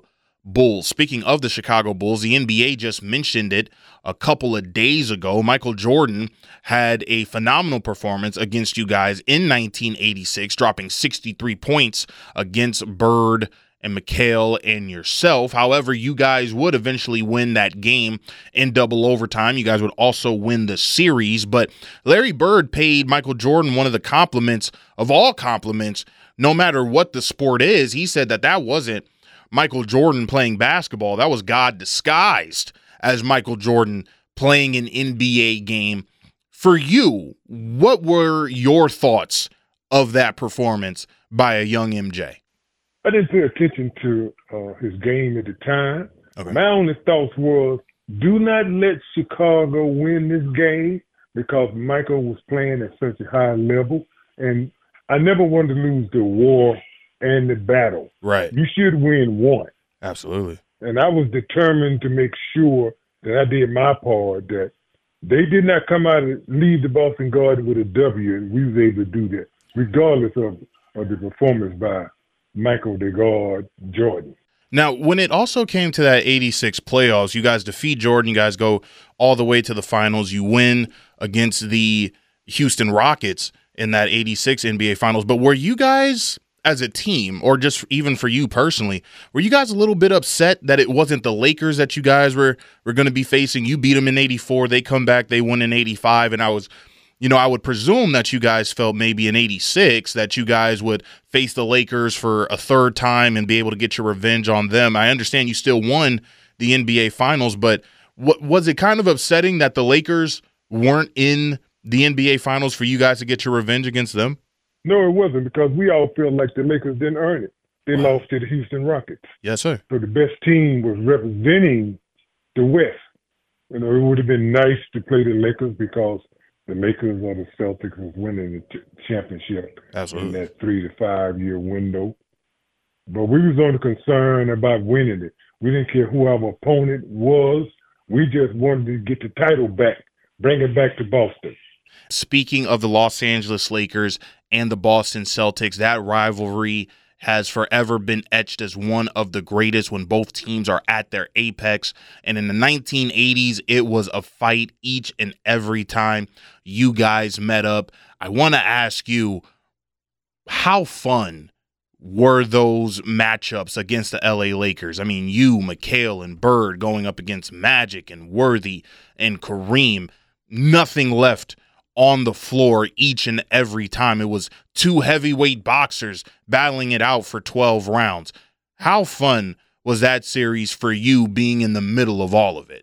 Bulls. Speaking of the Chicago Bulls, the N B A just mentioned it a couple of days ago. Michael Jordan had a phenomenal performance against you guys in nineteen eighty-six, dropping sixty-three points against Bird and McHale and yourself. However, you guys would eventually win that game in double overtime. You guys would also win the series, but Larry Bird paid Michael Jordan one of the compliments of all compliments, no matter what the sport is. He said that that wasn't Michael Jordan playing basketball. That was God disguised as Michael Jordan playing an N B A game. For you, what were your thoughts of that performance by a young M J? I didn't pay attention to uh, his game at the time. Okay. My only thoughts was, do not let Chicago win this game because Michael was playing at such a high level. And I never wanted to lose the war and the battle. Right. You should win one. Absolutely. And I was determined to make sure that I did my part, that they did not come out and leave the Boston Garden with a W, and we was able to do that, regardless of, of the performance by Michael the God Jordan. Now, when it also came to that eighty-six playoffs, you guys defeat Jordan, you guys go all the way to the finals, you win against the Houston Rockets in that eighty-six N B A Finals. But were you guys, as a team, or just even for you personally, were you guys a little bit upset that it wasn't the Lakers that you guys were were going to be facing? You beat them in eighty-four, they come back, they win in eighty-five, and I was, you know, I would presume that you guys felt maybe in eighty-six that you guys would face the Lakers for a third time and be able to get your revenge on them. I understand you still won the N B A Finals, but what was it kind of upsetting that the Lakers weren't in the N B A Finals for you guys to get your revenge against them? No, it wasn't, because we all felt like the Lakers didn't earn it. They wow. lost to the Houston Rockets. Yes, sir. So the best team was representing the West. You know, it would have been nice to play the Lakers because the Lakers or the Celtics was winning the ch- championship Absolutely. in that three to five year window. But we was only concerned about winning it. We didn't care who our opponent was. We just wanted to get the title back, bring it back to Boston. Speaking of the Los Angeles Lakers and the Boston Celtics, that rivalry has forever been etched as one of the greatest when both teams are at their apex. And in the nineteen eighties, it was a fight each and every time you guys met up. I want to ask you, how fun were those matchups against the L A Lakers? I mean, you, McHale, and Bird going up against Magic and Worthy and Kareem. Nothing left on the floor each and every time. It was two heavyweight boxers battling it out for twelve rounds. How fun was that series for you, being in the middle of all of it?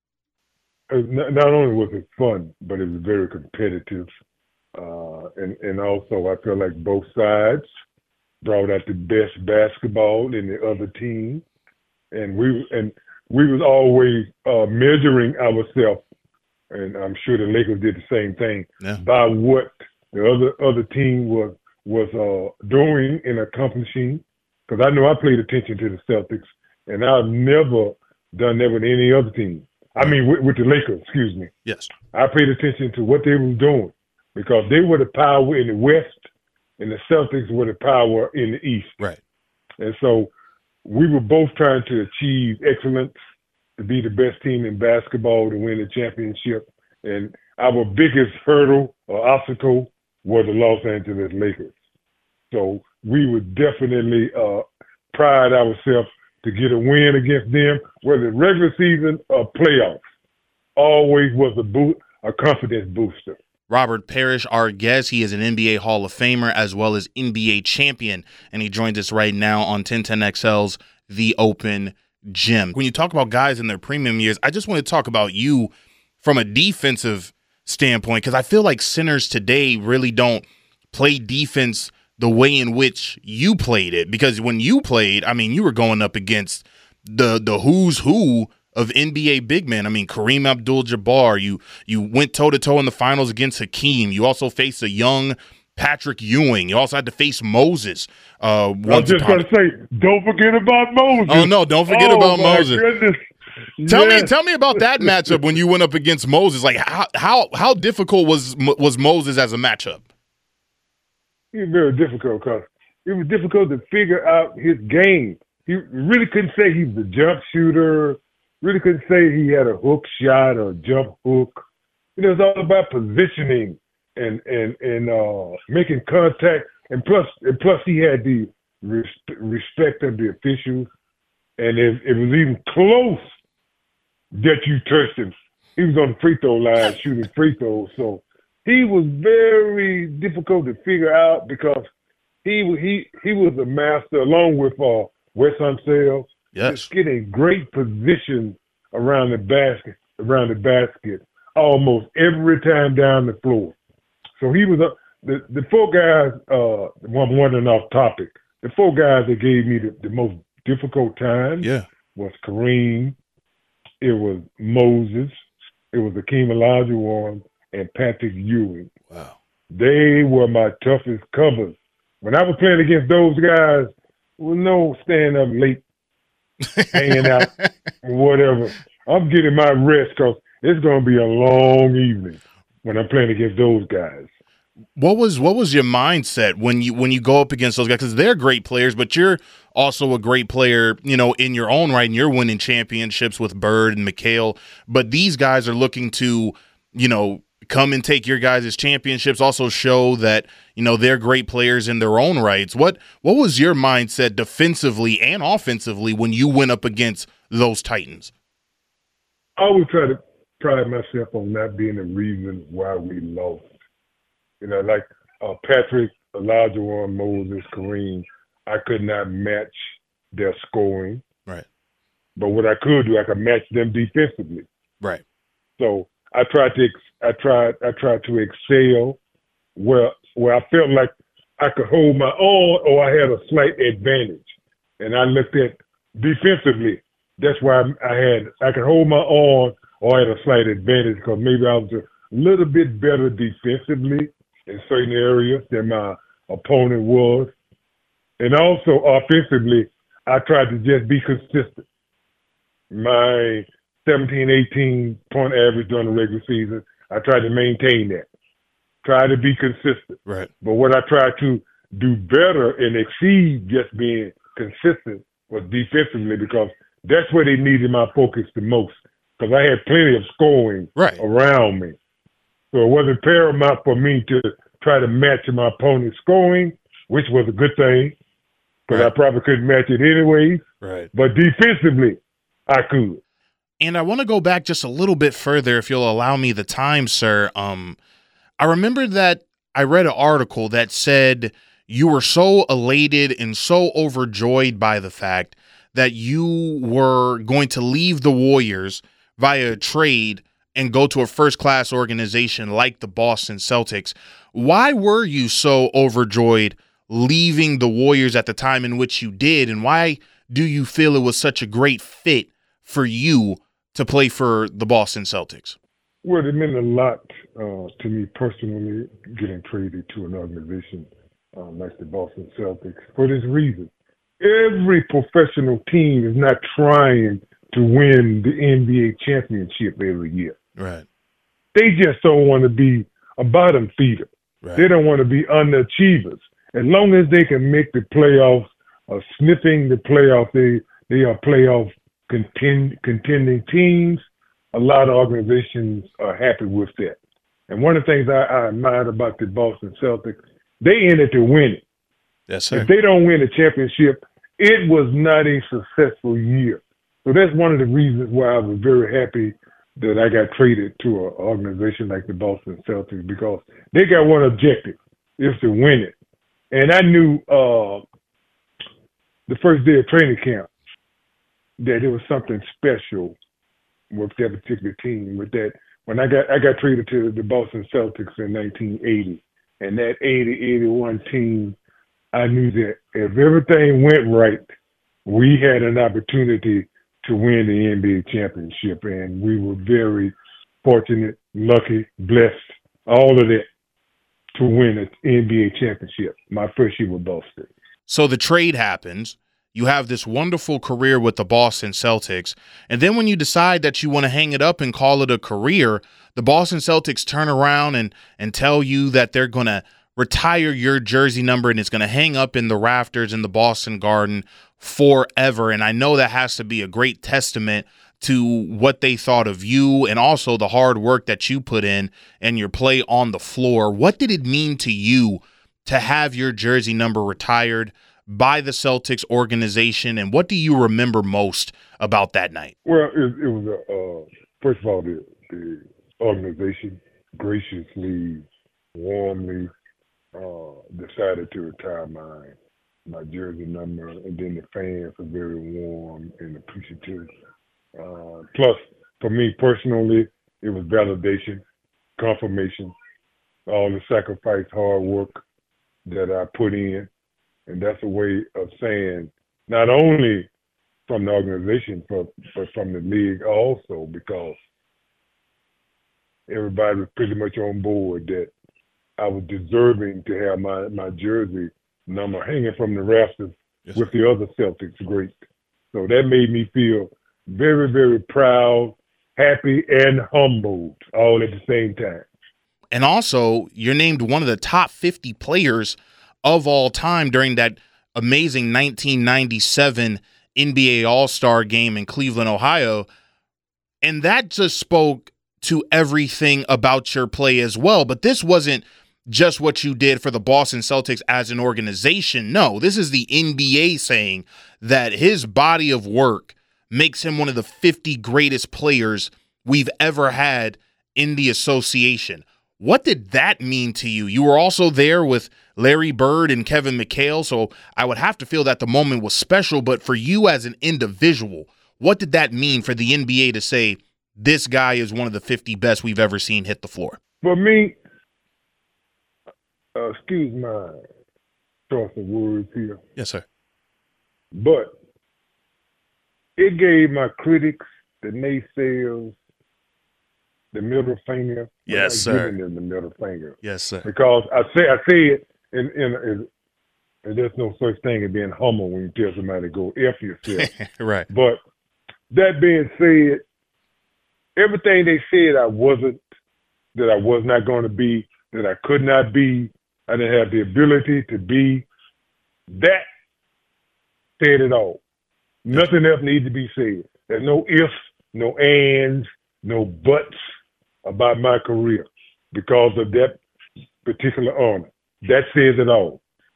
Not only was it fun, but it was very competitive. Uh, and, and also, I feel like both sides brought out the best basketball in the other team. And we and we was always uh, measuring ourselves, and I'm sure the Lakers did the same thing, yeah. by what the other other team was was uh, doing and accomplishing. Because I know I paid attention to the Celtics, and I've never done that with any other team. I mean, with, with the Lakers, excuse me. Yes. I paid attention to what they were doing, because they were the power in the West, and the Celtics were the power in the East. Right. And so we were both trying to achieve excellence, to be the best team in basketball, to win the championship. And our biggest hurdle or obstacle were the Los Angeles Lakers. So we would definitely uh, pride ourselves to get a win against them, whether it's regular season or playoffs. Always was a boot, a confidence booster. Robert Parrish, our guest. He is an N B A Hall of Famer as well as N B A champion, and he joins us right now on ten ten X L's The Open Gym. When you talk about guys in their premium years, I just want to talk about you from a defensive standpoint, because I feel like centers today really don't play defense the way in which you played it. Because when you played, I mean, you were going up against the the who's who of N B A big men. I mean, Kareem Abdul-Jabbar. You you went toe-to-toe in the finals against Hakeem. You also faced a young Patrick Ewing. You also had to face Moses. Uh, I was just going to say, don't forget about Moses. Oh, no, don't forget oh, about my Moses. Goodness. Tell yes. me, tell me about that matchup when you went up against Moses. Like, how how how difficult was was Moses as a matchup? It was very difficult, because it was difficult to figure out his game. He you really couldn't say he was a jump shooter. Really couldn't say he had a hook shot or a jump hook. You know, it's all about positioning and and and uh, making contact. And plus, and plus, he had the res- respect of the officials. And if it was even close that you touched him, he was on the free throw line shooting free throws. So he was very difficult to figure out because he he he was a master, along with uh, Wes Unseld. Yes, just getting great position around the basket, around the basket, almost every time down the floor. So he was a the the four guys. Uh, I'm wondering off topic. The four guys that gave me the, the most difficult time. Yeah, was Kareem. It was Moses. It was Akeem Olajuwon and Patrick Ewing. Wow, they were my toughest covers. When I was playing against those guys, well, no staying up late, hanging out, whatever. I'm getting my rest because it's going to be a long evening when I'm playing against those guys. What was what was your mindset when you when you go up against those guys? Because they're great players, but you're also a great player, you know, in your own right, and you're winning championships with Bird and McHale. But these guys are looking to, you know, come and take your guys' championships, also show that, you know, they're great players in their own rights. What what was your mindset defensively and offensively when you went up against those Titans? I always try to pride myself on not being the reason why we lost. You know, like uh, Patrick, Olajuwon, Moses, Kareem, I could not match their scoring. Right. But what I could do, I could match them defensively. Right. So I tried to, I tried, I tried to excel where where I felt like I could hold my own, or I had a slight advantage. And I looked at defensively. That's why I had, I could hold my own, or I had a slight advantage because maybe I was a little bit better defensively in certain areas than my opponent was. And also offensively, I tried to just be consistent. My seventeen, eighteen point average during the regular season, I tried to maintain that. Try to be consistent. Right. But what I tried to do better and exceed just being consistent was defensively, because that's where they needed my focus the most, because I had plenty of scoring right. around me. So it wasn't paramount for me to try to match my opponent's scoring, which was a good thing, because right. I probably couldn't match it anyways. Right. But defensively, I could. And I want to go back just a little bit further, if you'll allow me the time, sir. Um, I remember that I read an article that said you were so elated and so overjoyed by the fact that you were going to leave the Warriors via trade and go to a first-class organization like the Boston Celtics. Why were you so overjoyed leaving the Warriors at the time in which you did, and why do you feel it was such a great fit for you to play for the Boston Celtics? Well, it meant a lot uh, to me personally, getting traded to an organization uh, like the Boston Celtics for this reason. Every professional team is not trying to win the N B A championship every year. Right. They just don't want to be a bottom feeder. Right. They don't want to be underachievers. As long as they can make the playoffs or sniffing the playoffs, they, they are playoff contend, contending teams. A lot of organizations are happy with that. And one of the things I, I admired about the Boston Celtics, they in it to win it. Yes, sir. If they don't win the championship, it was not a successful year. So that's one of the reasons why I was very happy that I got traded to an organization like the Boston Celtics, because they got one objective, is to win it. And I knew uh, the first day of training camp that there was something special with that particular team. With that, when I got I got traded to the Boston Celtics in nineteen eighty, and that eighty eighty-one team, I knew that if everything went right, we had an opportunity to win the N B A championship, and we were very fortunate, lucky, blessed, all of that, to win an N B A championship my first year with Boston. So the trade happens. You have this wonderful career with the Boston Celtics, and then when you decide that you want to hang it up and call it a career, the Boston Celtics turn around and and tell you that they're going to retire your jersey number and it's going to hang up in the rafters in the Boston Garden forever. And I know that has to be a great testament to what they thought of you and also the hard work that you put in and your play on the floor. What did it mean to you to have your jersey number retired by the Celtics organization, and what do you remember most about that night? Well, it, it was, a, uh, first of all, the, the organization graciously, warmly uh, decided to retire my my jersey number, and then the fans are very warm and appreciative. Uh, plus, for me personally, it was validation, confirmation, all the sacrifice, hard work that I put in. And that's a way of saying not only from the organization, but, but from the league also, because everybody was pretty much on board that I was deserving to have my, my jersey number hanging from the rafters yes, with the other Celtics greats. So that made me feel very, very proud, happy, and humbled all at the same time. And also, you're named one of the top fifty players of all time during that amazing nineteen ninety-seven N B A All-Star game in Cleveland, Ohio. And that just spoke to everything about your play as well. But this wasn't just what you did for the Boston Celtics as an organization. No, this is the N B A saying that his body of work makes him one of the fifty greatest players we've ever had in the association. What did that mean to you? You were also there with Larry Bird and Kevin McHale, so I would have to feel that the moment was special. But for you as an individual, what did that mean for the N B A to say this guy is one of the fifty best we've ever seen hit the floor? For me, uh, excuse my choice of words here. Yes, sir. But it gave my critics, the naysayers, the middle finger. Yes, sir. Giving them the middle finger. Yes, sir. Because I say I say it, and and and there's no such thing as being humble when you tell somebody to go F yourself. Right. But that being said, everything they said I wasn't, that I was not going to be, that I could not be, I didn't have the ability to be, that said it all. Nothing else needs to be said. There's no ifs, no ands, no buts about my career because of that particular honor. That says it all.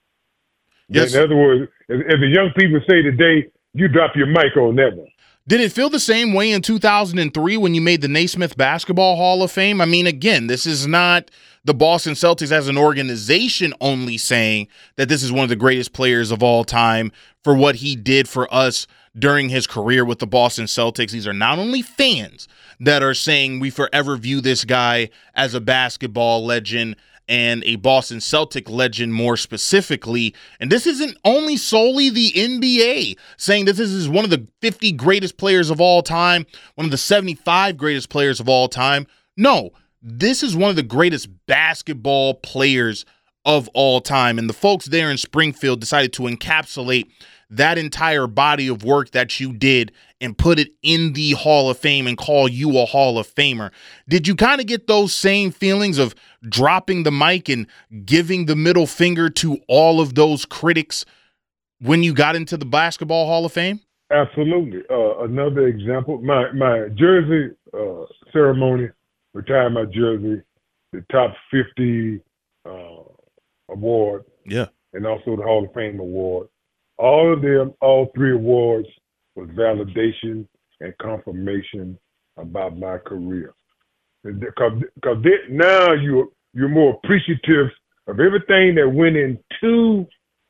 Yes. In other words, as, as the young people say today, you drop your mic on that one. Did it feel the same way in two thousand three when you made the Naismith Basketball Hall of Fame? I mean, again, this is not the Boston Celtics as an organization only saying that this is one of the greatest players of all time for what he did for us during his career with the Boston Celtics. These are not only fans that are saying we forever view this guy as a basketball legend and a Boston Celtic legend more specifically. And this isn't only solely the N B A saying that this is one of the fifty greatest players of all time, one of the seventy-five greatest players of all time. No, this is one of the greatest basketball players of all time. And the folks there in Springfield decided to encapsulate that entire body of work that you did and put it in the Hall of Fame and call you a Hall of Famer. Did you kind of get those same feelings of dropping the mic and giving the middle finger to all of those critics when you got into the Basketball Hall of Fame? Absolutely. Uh, another example, my, my jersey uh, ceremony, retired my jersey, the top fifty uh, award, yeah, and also the Hall of Fame award. All of them, all three awards was validation and confirmation about my career. Because now you're, you're more appreciative of everything that went into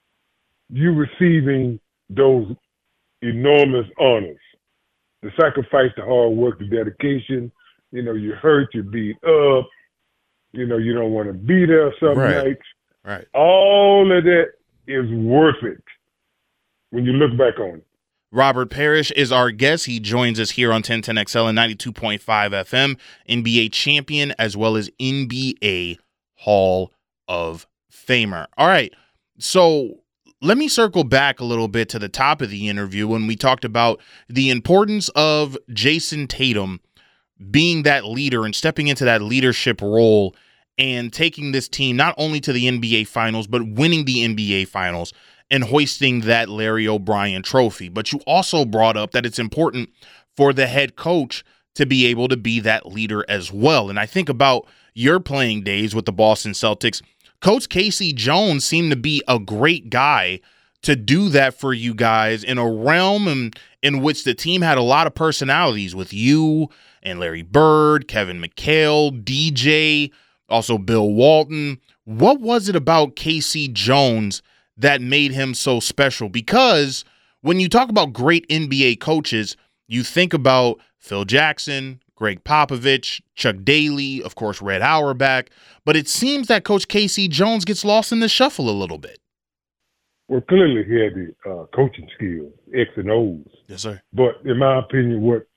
you receiving those enormous honors. The sacrifice, the hard work, the dedication. You know, you hurt, you beat up. You know, you don't want to be there some right. nights. Right. All of that is worth it when you look back on it. Robert Parrish is our guest. He joins us here on ten ten X L and ninety-two point five F M, N B A champion as well as N B A Hall of Famer. All right, so let me circle back a little bit to the top of the interview when we talked about the importance of Jason Tatum being that leader and stepping into that leadership role and taking this team not only to the N B A Finals, but winning the N B A Finals and hoisting that Larry O'Brien trophy. But you also brought up that it's important for the head coach to be able to be that leader as well. And I think about your playing days with the Boston Celtics. Coach Casey Jones seemed to be a great guy to do that for you guys in a realm in, in which the team had a lot of personalities with you and Larry Bird, Kevin McHale, D J, also Bill Walton. What was it about Casey Jones that made him so special? Because when you talk about great N B A coaches, you think about Phil Jackson, Greg Popovich, Chuck Daly, of course, Red Auerbach, but it seems that Coach Casey Jones gets lost in the shuffle a little bit. Well, clearly he had the uh, coaching skills, X and O's. Yes, sir. But in my opinion, what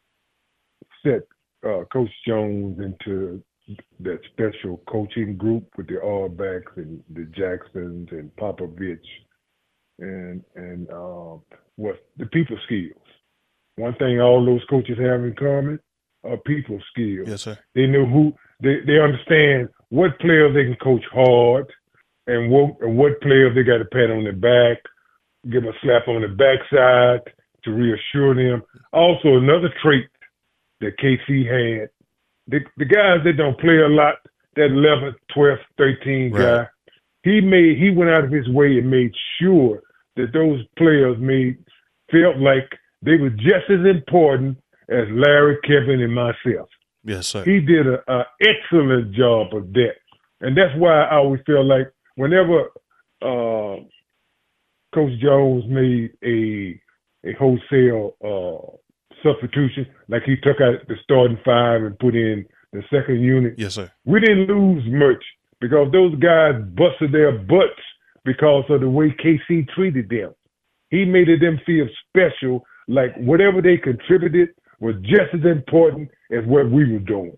set uh, Coach Jones into that special coaching group with the Auerbachs and the Jacksons and Popovich and and uh, was the people skills. One thing all those coaches have in common are people skills. Yes, sir. They know who they they understand what players they can coach hard and what and what players they got to pat on the back, give them a slap on the backside to reassure them. Also, another trait that K C had, the the guys that don't play a lot, that eleventh, twelfth, thirteenth Right. guy, he made he went out of his way and made sure that those players made felt like they were just as important as Larry, Kevin, and myself. Yes, sir. He did an excellent job of that. And that's why I always feel like whenever uh, Coach Jones made a a wholesale uh, substitution, like he took out the starting five and put in the second unit, Yes, sir. we didn't lose much because those guys busted their butts because of the way K C treated them. He made them feel special, like whatever they contributed was just as important as what we were doing.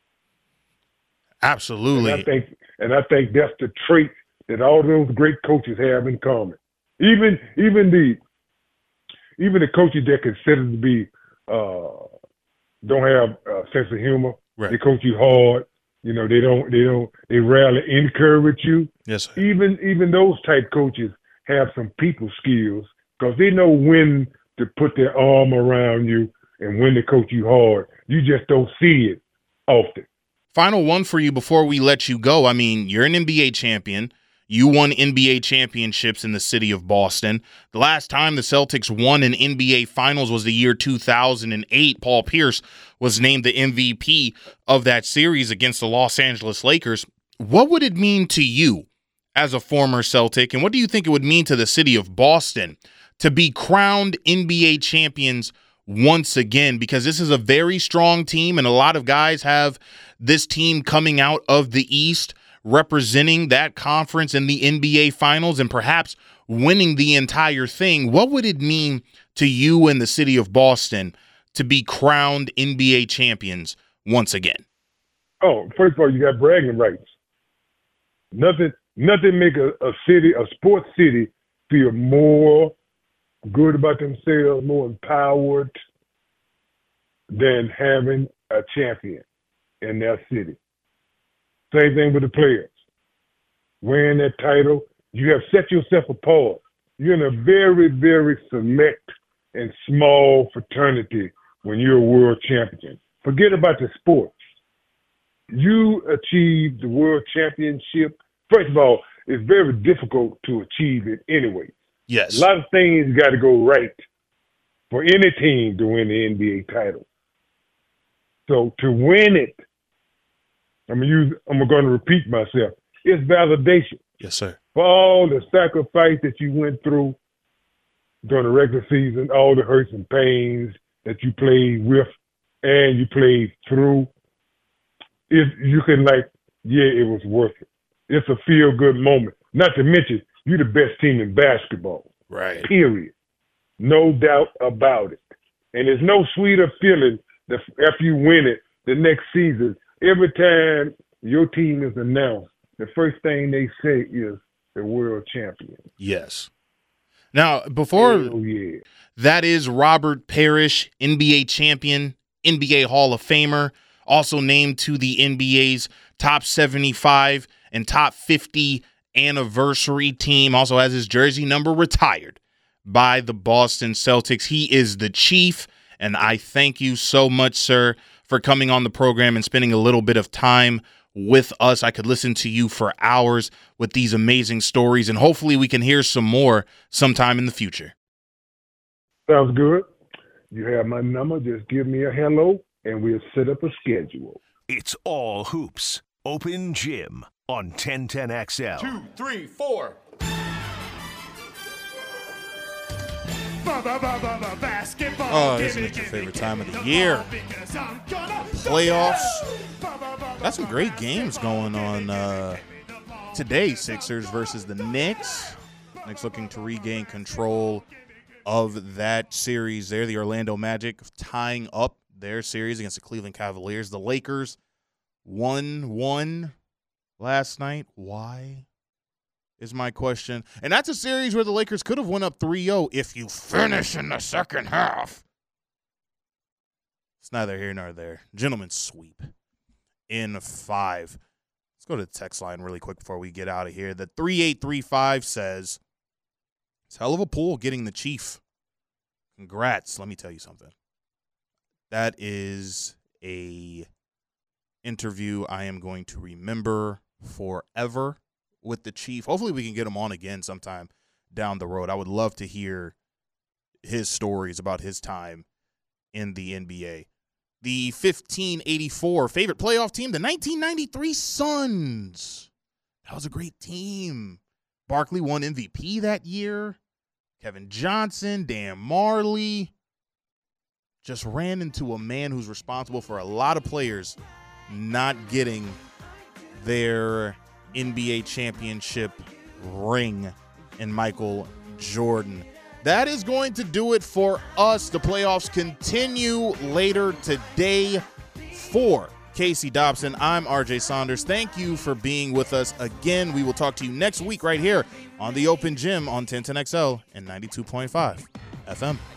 Absolutely. And I think, and I think that's the trait that all those great coaches have in common. Even, even the, even the coaches that considered to be uh, don't have a sense of humor. Right. They coach you hard. You know, they don't, they don't, they rarely encourage you. Yes, sir. Even, even those type coaches have some people skills because they know when to put their arm around you and when to coach you hard. You just don't see it often. Final one for you before we let you go. I mean, you're an N B A champion. You won N B A championships in the city of Boston. The last time the Celtics won an N B A Finals was the year two thousand eight. Paul Pierce was named the M V P of that series against the Los Angeles Lakers. What would it mean to you as a former Celtic, and what do you think it would mean to the city of Boston to be crowned N B A champions once again? Because this is a very strong team, and a lot of guys have this team coming out of the East, representing that conference in the N B A Finals and perhaps winning the entire thing. What would it mean to you and the city of Boston to be crowned N B A champions once again? Oh, first of all, you got bragging rights. Nothing, nothing make a, a city, a sports city, feel more good about themselves, more empowered than having a champion in their city. Same thing with the players. Wearing that title, you have set yourself apart. You're in a very, very select and small fraternity when you're a world champion. Forget about the sports. You achieve the world championship. First of all, it's very difficult to achieve it anyway. Yes. A lot of things got to go right for any team to win the N B A title. So to win it, I'm gonna use, I'm going to repeat myself. It's validation. Yes, sir. For all the sacrifice that you went through during the regular season, all the hurts and pains that you played with and you played through, if you can like, yeah, it was worth it. It's a feel-good moment. Not to mention, you're the best team in basketball. Right. Period. No doubt about it. And there's no sweeter feeling that after you win it the next season, every time your team is announced, the first thing they say is the world champion. Yes. Now, before oh, yeah. that is Robert Parrish, N B A champion, N B A Hall of Famer, Also named to the N B A's top seventy-five and top fifty anniversary team. Also has his jersey number retired by the Boston Celtics. He is the Chief, and I thank you so much, sir, for coming on the program and spending a little bit of time with us. I could listen to you for hours with these amazing stories, and hopefully we can hear some more sometime in the future. Sounds good. You have my number. Just give me a hello, and we'll set up a schedule. It's all hoops. Open Gym on ten ten X L. Two, three, four. Basketball. Oh, isn't it your favorite time of the year? Playoffs. Got some great games going on uh, today. Sixers versus the Knicks. Knicks looking to regain control of that series there. The Orlando Magic tying up their series against the Cleveland Cavaliers. The Lakers won one last night. Why is my question. And that's a series where the Lakers could have went up three oh if you finish in the second half. It's neither here nor there. Gentlemen's sweep in five. Let's go to the text line really quick before we get out of here. The three eight three five says, it's a hell of a pull getting the Chief. Congrats. Let me tell you something. That is a interview I am going to remember forever with the Chief. Hopefully we can get him on again sometime down the road. I would love to hear his stories about his time in the N B A. The fifteen eighty-four favorite playoff team, the nineteen ninety-three Suns. That was a great team. Barkley won M V P that year. Kevin Johnson, Dan Marley. Just ran into a man who's responsible for a lot of players not getting their N B A championship ring in Michael Jordan. That is going to do it for us. The playoffs continue later today. For Casey Dobson, I'm R J Saunders. Thank you for being with us again. We will talk to you next week right here on the Open Gym on ten ten X L and ninety-two point five F M.